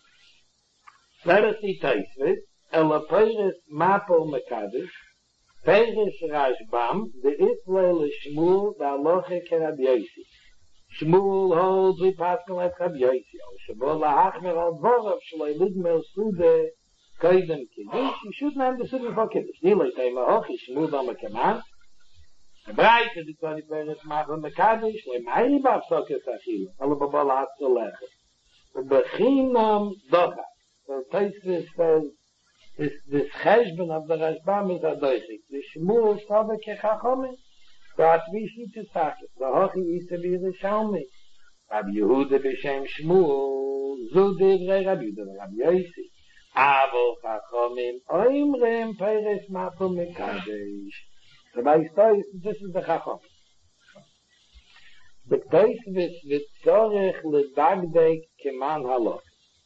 Let us see Taisvis, ela peiris mapel mekadosh, peiris Rashbam, the Ifle Shmuel, the aloche kerab Yossi. Shmuel holds we pascal at Rabbi Yossi. Shabol lahachmer al dvorav shloi lidmer sude kaidem kiddush. You shouldn't have the sude before kiddush. Niloi teima hochi Shmuel dama keman. The bright is the twenty peres machal mekadosh. Loi meiri bav sokes achil. Ala babal hatzel lechet. Bechinam docha. So Taisvis says this this cheshbon of the Rashbam is adoichik. The Shmuel sove kechachomim. That we see to Sakis. The Hochi is to be the Shalmi. Rabbi Yehuda b'Shem Shmuel, Zu divrei Rabbi Yehuda Rabbi Yossi. Avo Chachomim, Oimrem Peres Mapo Mekadesh. So by story, this is the Chachomim. The case with Tzorech L'Dagdek Keman Halach.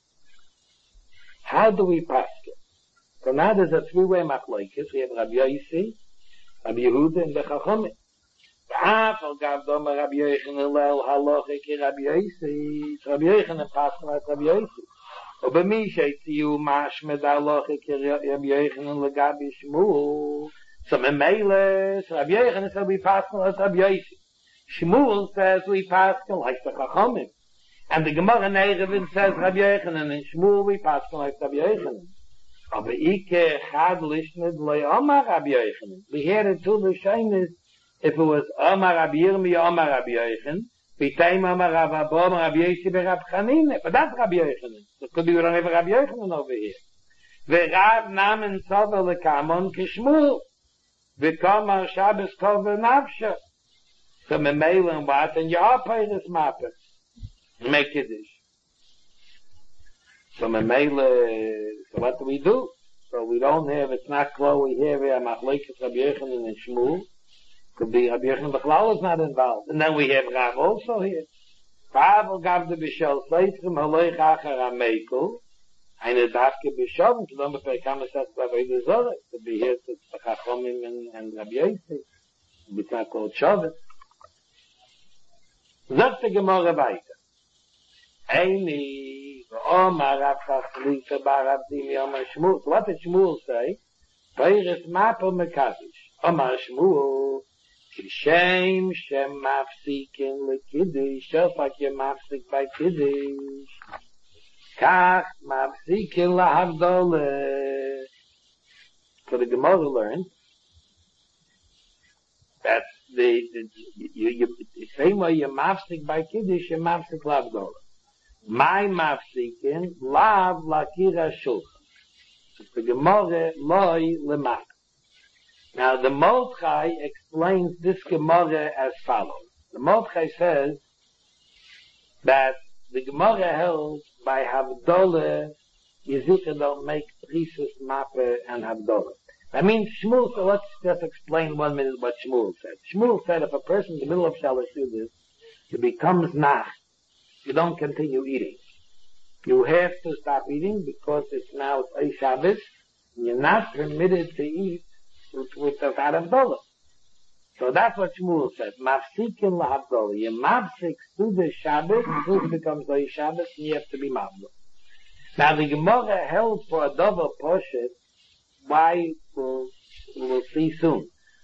How do we pass it? So now there's a three-way machlokes. We have Rabbi Yossi, Rabbi Yehuda, and the Chachomim. Afal gav doma Rabbi Yochanan lel halacha ki Rabbi Yossi. Rabbi Yochanan passed like Rabbi Yossi. Oba mi sheitziu mashmed halacha ki Rabbi Yochanan legabi Shmuel. So memele, Rabbi Yochanan said we passed like Rabbi Yossi. Shmuel says we passed like the Chachamim. And the Gemara Neirevin says Rabbi Yochanan, and Shmuel we passed like Rabbi Yochanan. Aber ike chad lishned le Omar Rabbi Yochanan. We hear it to the shyness. If it was Omar Rabbi Yirmi, Omar Rabbi Yochanan, B'Taim Omar Rabbi Abba, Omar Rabbi Yosi, Rabbi Chanina, but that's Rabbi Yochanan. So it could be we don't have Rabbi Yochanan over here. V'Rav Namen Sover L'Kamon Kishmul, V'Komar Shabbos Kol V'Navsha. So Memele and what? And you are Peiris Mapper. Make Kiddush. So Memele, so what do we do? So we don't have, it's not close, we have a Machlekes Rabbi Yochanan and Shmuel. Could be Rabbi Yochanan Bechlal is not involved. And then we have Rav also here. Pavel gab de Bishel Seitrim Haloich Acher HaMeikel. Eine Davke Bishel, and to them if come and says Rabbi Yizorah, to be here to Chachomim and, and Rabbi Yossi. It's not called Shavit. Sagt the Gemara weiter. Eini, Omar Rav Chachlita Bar Abdim Yom HaShmuel. So what did Shmuel say? Peiris Mapel Mekadosh. Omar Shmuel. Kishem Shem Mafsikin LeKiddush, just like you're Mafsik by Kiddush. Kach Mafsikin LaHavdoleh. So the Gemara learned that the, the you, you, the same way you're Mafsik by Kiddush, you're Mafsik LaHavdoleh. My Mafsikin Lav Lakira Shulchan. The Gemara Loi Lemak. Now the Mordechai explains this Gemara as follows. The Mordechai says that the Gemara held by Havdalah, Yezikah don't make Prisus, Mapper, and Havdalah. That means Shmuel, so let's just explain one minute what Shmuel said. Shmuel said if a person in the middle of Shalosh Yudas, it becomes Nach, you don't continue eating. You have to stop eating because it's now a Shabbos, and you're not permitted to eat with, with the fat Havdalah. So that's what Shmuel says. Mafsikin lahavdalah. You mafsik to the Shabbos, it becomes a Shabbos, and you have to be mavdal. Now the Gemara held for a double poshet, why we'll, we'll see soon.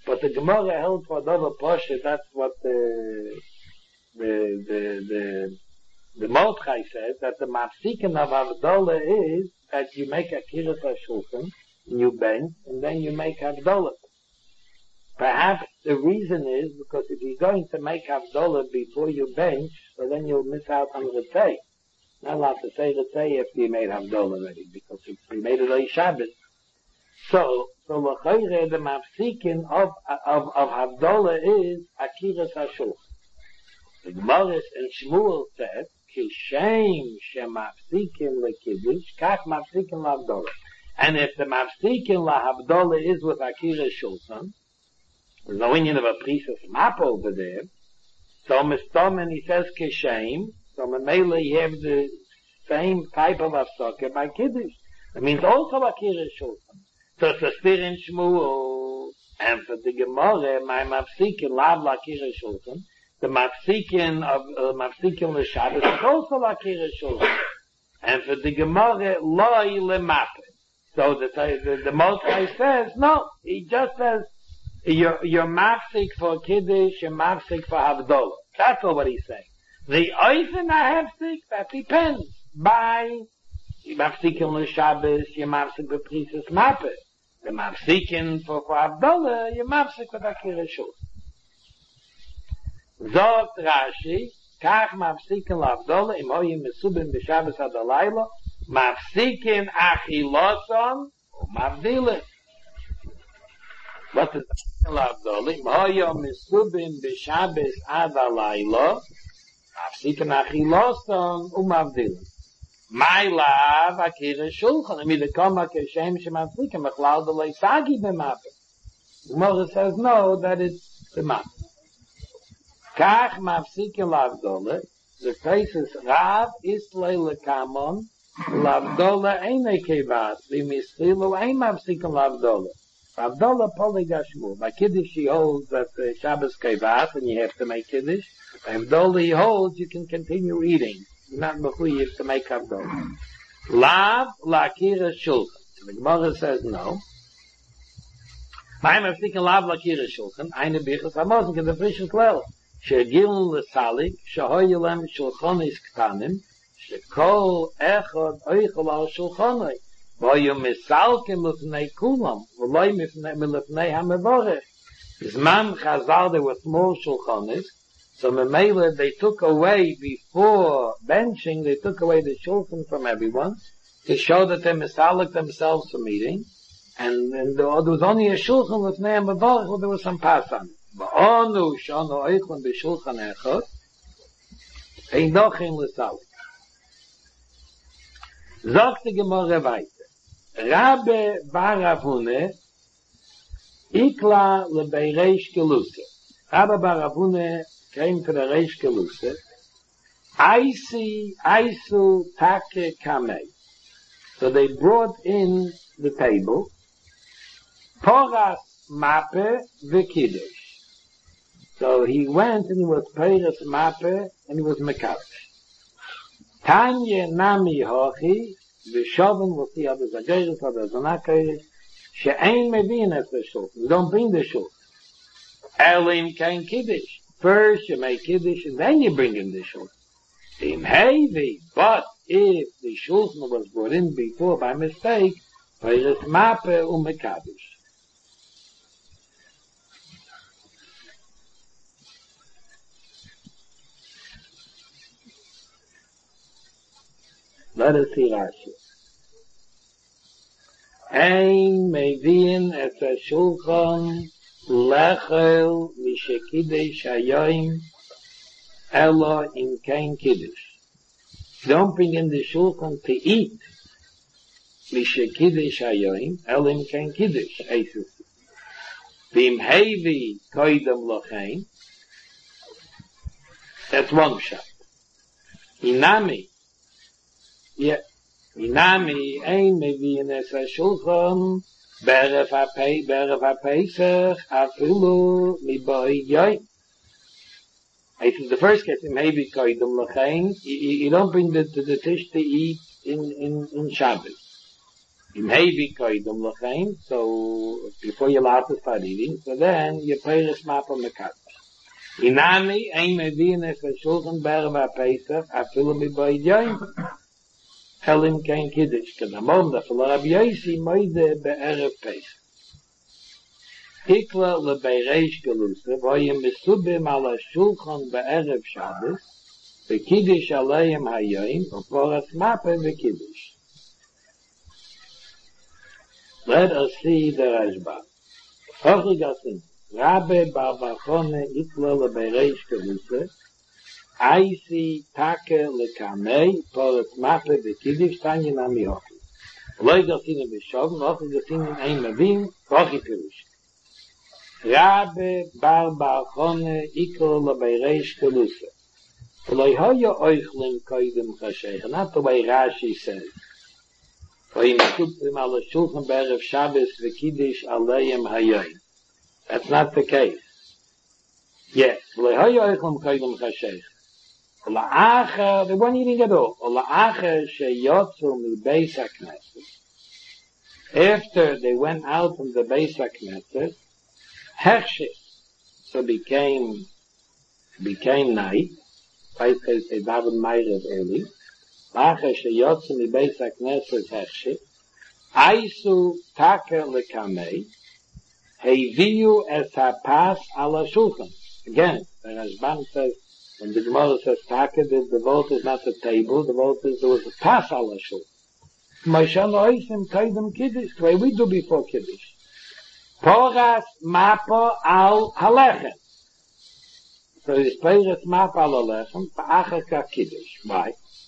But the Gemara held for another portion, that's what the, the, the, the, the Mordechai says, that the mafsikin of Havdalah is that you make a kiras HaShulchan, and you bench, and then you make Havdalah. Perhaps the reason is because if you're going to make Havdalah before you bench, so then you'll miss out on Ritzei. Not allowed to say Ritzei after you made Havdalah already, because if you made it on Shabbos. So, so l'chayre, the mafsikin of, of, of Havdalah is Akiras HaShulchan. The Gemara and Shmuel said, Kishem shemafsikin lekiddush, kach mafsikin l'Havdalah. And if the mafsikin l'Havdalah is with Akiras Shulchan, there's no Indian of a priest's map over there, so Mistomen, he says Kishem, so Mamela, you have the same type of Afsaka by Kiddush. It means also Akiras Shulchan. So it's a stir in Shmuel, and for the Gemara, my mafsikin lav l'Akiras Shulchan, the mafsikin of, uh, mafsikin l'Shabbos is also l'Akiras Shulchan. And for the Gemara, loy l'mape. So the, the, the Mordechai says, no, he just says, you're, you're mafsik for Kiddush, you're mafsik for Havdalah. That's all what he's saying. The oifen hafsik, that depends. By, you're mafsikin l'Shabbos, you're mafsik for priest's mape. The mafsikin for, for Havdalah, you're mafsik for Akiras Shulchan. Zogt Rashi, kach mafsikin l'Havdalah, im hoyim mesubim b'Shabbos ad alayla, mafsikin achiloson, u mavdilim. What is l'Havdalah? Im hoyim mesubim b'Shabbos ad alayla, mafsikin achiloson, u mavdilim. My love, Akiras Shulchan. I mean, the Kama Keshem Shemafsikim, Mechlal Delay Sagi B'Mape. The Gemara says no, that it's B'Mape. Kach Mafsikim L'Havdalah. The case is Rav Islay L'Kamon, L'Havdalah Eine Kevat, V'Mischilu Ein Mafsikim L'Havdalah. Havdalah Poli Gashmu. By Kiddush he holds that the Shabbos Kevat, and you have to make Kiddush. By Havdalah he holds you can continue eating. Not mechuyev to make Havdalah. Lav l'Akiras Shulchan. So the Gemara says no. Ma'im Mafsikin lav l'Akiras Shulchan. Eine bichas hamosin in the frischen klel. She'gilun l'salik. She'hoyelem shulchanis ktanim. She'kol echad oichel al shulchanai. V'oyu misalkim l'fnei kulam. V'loi m'lefnei ha'mevorech. Zman chazal there were small shulchanis. So Memela, they took away, before benching, they took away the shulchan from everyone, to show that they misalik themselves from eating, and, and there was only a shulchan with Ne'am Bavarach, where there was some pasan. Ba'onu shonu oichon b'shulchan echot, einochin l'salik. Zog the Gemara weiter. Rabbe bar Rav Huna, ikla lebeireish gelusse. Rabbe bar Rav Huna came to the Reish Kelusa. Aisi, Aisu, Take, Kamei. So they brought in the table, Poras, Mape, V'Kiddush. So he went and he was Poras, Mape, and he was Mekadosh. Tanya, Nami, Hochi, V'Shoven, we'll see how there's a Geirus, how there's an Akeiris, She'ein Mevin as the Shulchan. You don't bring the Shulchan. Elim, Kain, Kiddush. First you make Kiddush and then you bring in the Shulchan. Im heavy, but if the Shulchan was brought in before by mistake, Poras Mape um Mekadosh. Let us see Rashi. Ein Mevin et a Shulchan Lechel mishekidesh hayoim elo in kein kiddush. Don't bring in the shulchan to eat mishekidesh hayoim elo in kein kiddush. V'im hevi koidem lochein. That's one shot. Inami, yeah, inami ein mevi in esa shulchan. Berev ha'pei, berev ha'peisach, afilu mi'boi yoy. I think the first case, maybe koidem l'chein, you don't bring the, the, the fish to eat in, in, in Shabbos. in heavy koidum lechain, so before you allowed to start eating, so then you peiris mapa mekadosh. Inami, ein medine verschulchen berva pesach, afilu mi boi joim, helim kein kiddush, kedamom, da fila Rabbi Yossi moide be'erev pesach. Ikla lebeireish gelusse, voyim besubim ala shulchan be'erev Shabbos, be'kiddush aleim hayoim, u'poras mapa be'kiddush. Let us see the Rashba. Hochigasin, Rabbe Barbachone ikla lebeireish gelusse, Aisi take lekamei, poras mapa be'kiddush, tanya nami hochi. Loigasin b'shovn, hochigasin ein mevin, hochi pirush. Rabbe bar bar chone ikol lebeireish kelusa. V'loi hoya oichlin koidem chasheich. Not the way Rashi says. V'im shupim ala shulchan be'erev Shabbos v'kiddush aleim hayoim. That's not the case. Yes. V'loi hoya oichlin koidem chasheich. V'la'acher, they weren't eating at all. V'la'acher sheyotzu mi beis HaKnesset. After they went out from the beis HaKnesset, Hershis, so became, became night, right, they say, David Meirev early, Lacha sheyotzu mi beis HaKnesset Hershis, Aisu take lekamei, Heviu es hapas ala shulchan. Again, the Rashbam says, when the Gemara says take, the, the vote is not the table, the vote is there was a pas ala shulchan. Moshe lo oisim kaidem kiddush, the way we do before kiddush. Poras mapa al halechem. So it's poras mapa al halechem, pa'achar ka kiddush. Why?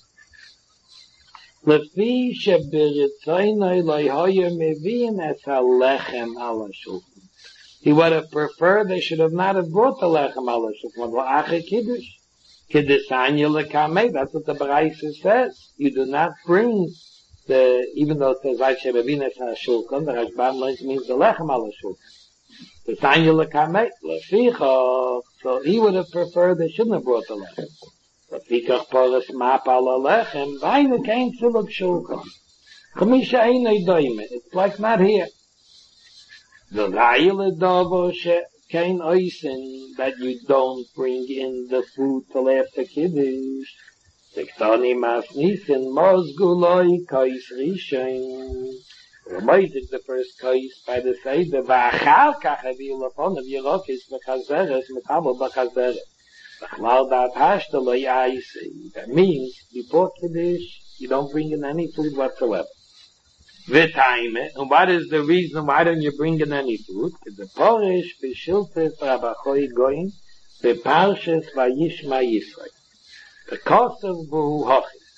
Lefi sheberitzaynoi loyhoyer mevin es halechem al hashulchan. He would have preferred they should have not have brought the lechem al hashulchan. La'achar kiddush. Kiddusanya lekamei. That's what the Baraisa says. You do not bring the, even though it says Vayt shebevin es hashulchan, the Rashbam learns means the lechem al hashulchan. The Tanya lekamei, lefichach, so he would have preferred they shouldn't have brought the lechem. Lefichach poras map al lechem, vayne kein tziluk shulchan. Chamisha einay doime, it's like not here. The rayile dovo she kein oisin, that you don't bring in the food till after kiddush. Tiktani masnisin mozguloi kais rishon. Ramoid is the first kais by the Seder. V'achal kach avi lefon of Yerokis v'chazeres metabel b'chazeres. V'chlal dat hashta lo yaisi. That means before kiddush you don't bring in any food whatsoever. V'taime, and what is the reason why don't you bring in any food? The porish b'shiltes rabachoi goyim b'parshes v'yishma Yisrael. The cost of Buhu Hochis.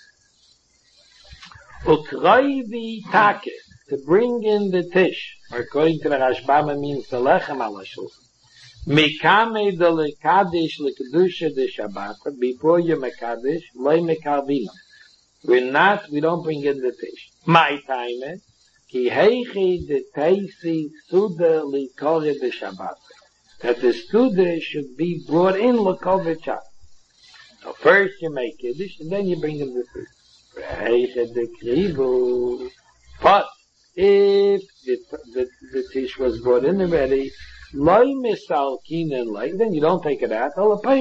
Ukroivi take, to bring in the tish, according to the Rashbam, means the lechem al hashulchan. Mikame de lekadish lekadusha de Shabbat, before you mekadish, loy mekarvino. We're not, we don't bring in the tish. My time, ki heichi de teisi suda likore de Shabbat. That the suda should be brought in lekove Shabbat. So first you make kiddush, and then you bring in the food. But if the, the, the tish was brought in already, then you don't take it out.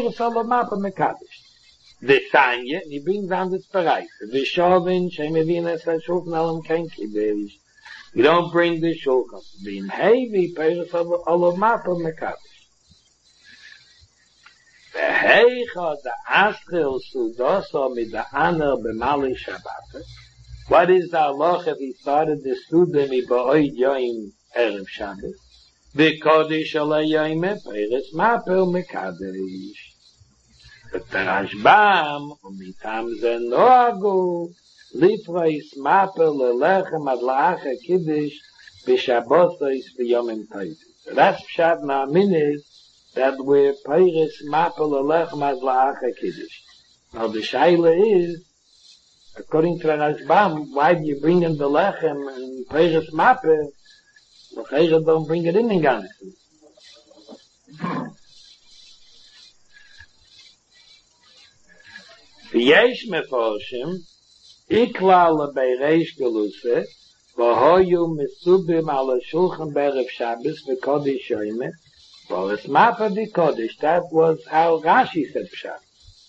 The sanya, he brings down the sparais. The shovin, shemevina, says shulchan alam kein kiddush. You don't bring the shulchan. The heavy peiros alam mapa mekadosh. The astril sudoso mit the honor b'mali Shabbat. What is the halacha if he started the suda mi ba'oid yoim erev Shabbos? The kodesh alay yoime peiris mapel mekadesh. But the Rashbam umitam ze noagu lifreis mapel lelechem ad la'acha kiddush b'shabbosos v'yomim tovim. So that's pshat na'aminis that we're peiris mapel alechem as la'acha kiddush. Now the shaila is, according to the Rashbam, why do you bring in the lechem and peiris mapel? The chayra don't bring it in in Gansu. V'yesh meforshim, ikla lebeireish geluse, V'hoyu mesubim ala shulchan be'erev Shabbos v'kodesh yoyme, v'oles mapa v'kodesh. That was how Rashi said Pshat.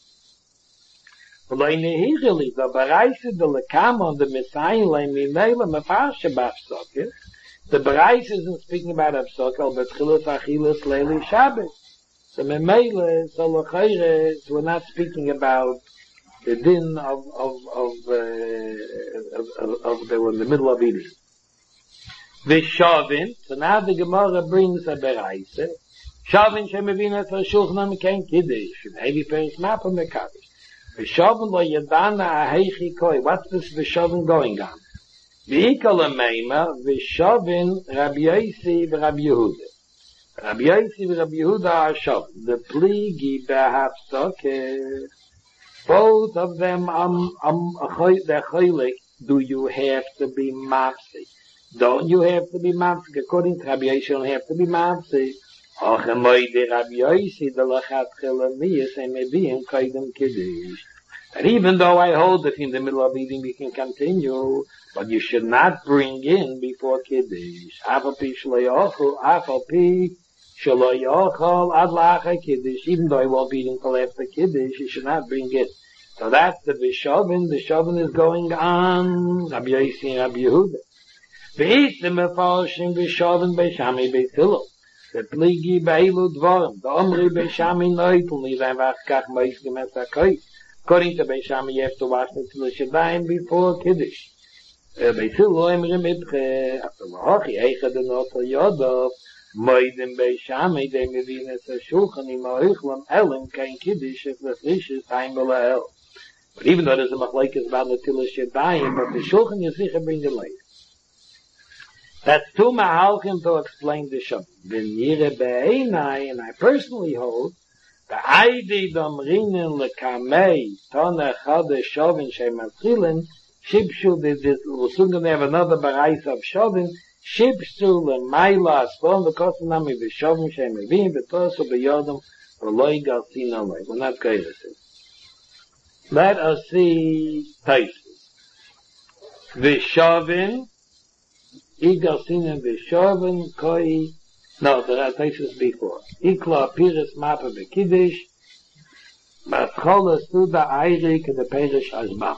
V'lo inehirili, the baraisa de lekama, the Messiah, le'minela mefarsha b'afsokis. The baraisa isn't speaking about Afsokal, but Chilas Achilas Leili Shabbos. So Memele, so L'chayre, we're not speaking about the din of, of, of, uh, of, of, of they were in the middle of eating. V'shavin, so now the Gemara brings a baraisa. Shavin shemevin et ha'shulchan ken kiddush, maybe Peres Mapa Mekadosh. V'shavin lo yadana ahechi koi. What's this v'shavin going on? V'ikala meima v'shavin Rabbi Yosi v'Rabbi Yehuda. Rabbi Yosi v'Rabbi Yehuda are shavin. The pligi b'hafsokeh. Both of them, um, um, they're cholik. Do you have to be mafsik? Don't you have to be mafsik? According to Rabbi Yosi, you don't have to be mafsik. Och emoide Rabbi Yosi the lachat chelamiyas and maybe in kaidem kiddush. And even though I hold that in the middle of eating we can continue, but you should not bring in before kiddush. Afapi shloyochel, afapi shloyochel ad lacha kiddush. Even though I won't be eating till after kiddush, you should not bring it. So that's the Vishavin. The Shavin is going on. Rabbi Yosi and Rabbi Yehuda. V'yitzim mefarshim Vishavin Beishami Beithilo. The pligi beilu dvorim. The omri Beishami noitul nizayim v'achkach mois gemes hakois. According to Beishami, you have to wash the Tzilah Shadayim before Kiddush. Beithilo emrim itche. After Mahochi, eicha den oto yodov. Moidim Beishami, they mevin es ha-shulchan im ha-oichlam elim kein Kiddush if the fish is time b'la'el. But even though there's a machlekes about the Tzilah Shadayim, but the shulchan you sicher bring it later. That's two mahalchim to explain the Shabbat. V'nire be'einai, and I personally hold, the Aidi Domrinin lekamei Tona Chade Shavin Shematzilin Shibshu, we're soon going to have another barais of Shavin, Shibshu lemayla Asfon v'kosanami v'Shavin Shemavim v'tosu b'yodam v'loi galsina loi. We're not going to see. Let us see Taisus. V'Shavin Igalsina v'Shavin koi. No, there are Taisus before. Ikla Piris Mapa B'Kiddush, Matchola Suda Ayri Ke the Perish Azbam.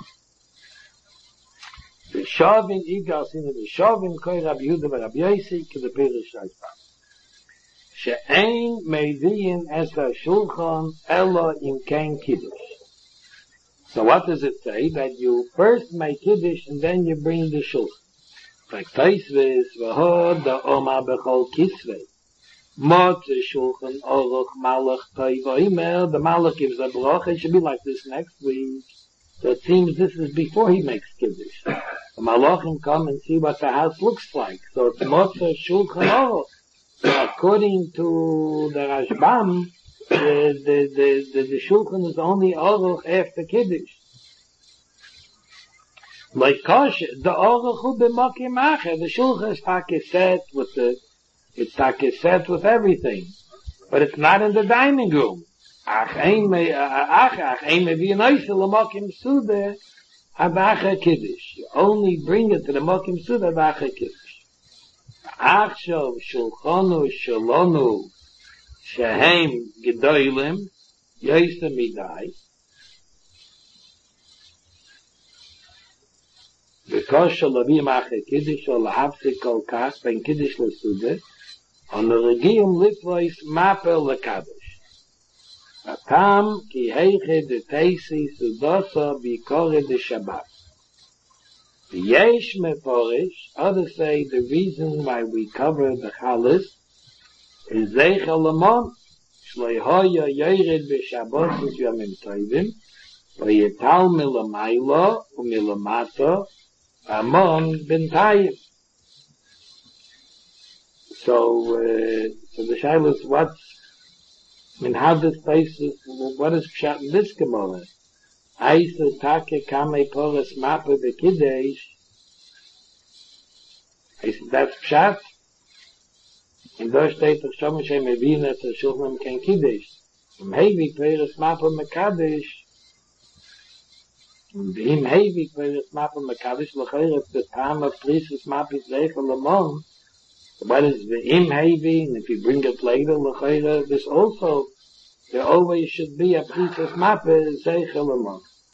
V'Shavin Igalsina v'Shavin koi Rabbi Yehuda v'Rabbi Yosi Ke the Perish Azbam. She'ein Meidiyin Es HaShulchan Elo Im Kein Kiddush. So what does it say? That you first make Kiddush and then you bring the Shulchan. Like Taisvis V'Hod Da Oma B'Chol Kisvei. Mot Shulchan Aruch Malach Toivoimer. The Malach gives a bracha. It should be like this next week. So it seems this is before he makes Kiddush. The Malachim come and see what the house looks like. So it's Mot Shulchan Aruch. So according to the Rashbam, the, the, the, the, the Shulchan is only Aruch after Kiddush. Like Kosh, the Aruch hu b'makim acher. The Shulchan is takeset with the It's takeset with everything, but it's not in the dining room. Ach ein me, ach ach ein me vi noisel l'makim suda hadacha kiddush. You only bring it to the makim suda hadacha kiddush. Ach shov shulchanu shalonu shehem gedolim yoysa midai. Because shalavi macha kiddush or lahavsik kol kas ben kiddush l'suda. On the Regium Litvois Mapel Lekadosh. Atam ki heiche de teisi sudosa bikore de Shabbat. Yesh meforish, others say the reason why we cover the Chalis is Zeicha Lamon, Shleihoya Yered b'Shabbosus Yomim Tovim, Vayetal milamaylo umilamato Amon b'ntayim. So, uh, so the Shaila is what's, I mean, how this place is, what is Pshat in this Gemara? Aisa take kame poras mapa v'kidesh. I said, that's Pshat. In there steht, doch schon mich ein Mevin, es ist schon kein Kiddush. Im Hevi poras mapa mekadesh. Und ihm hevig, weil es mappen mekavish lechayre, the time of priestess mappis zeichel lemon, but it's the im hevig, and if you bring it later, lechayre, this also, there always should be a priestess mappis zeichel lemon.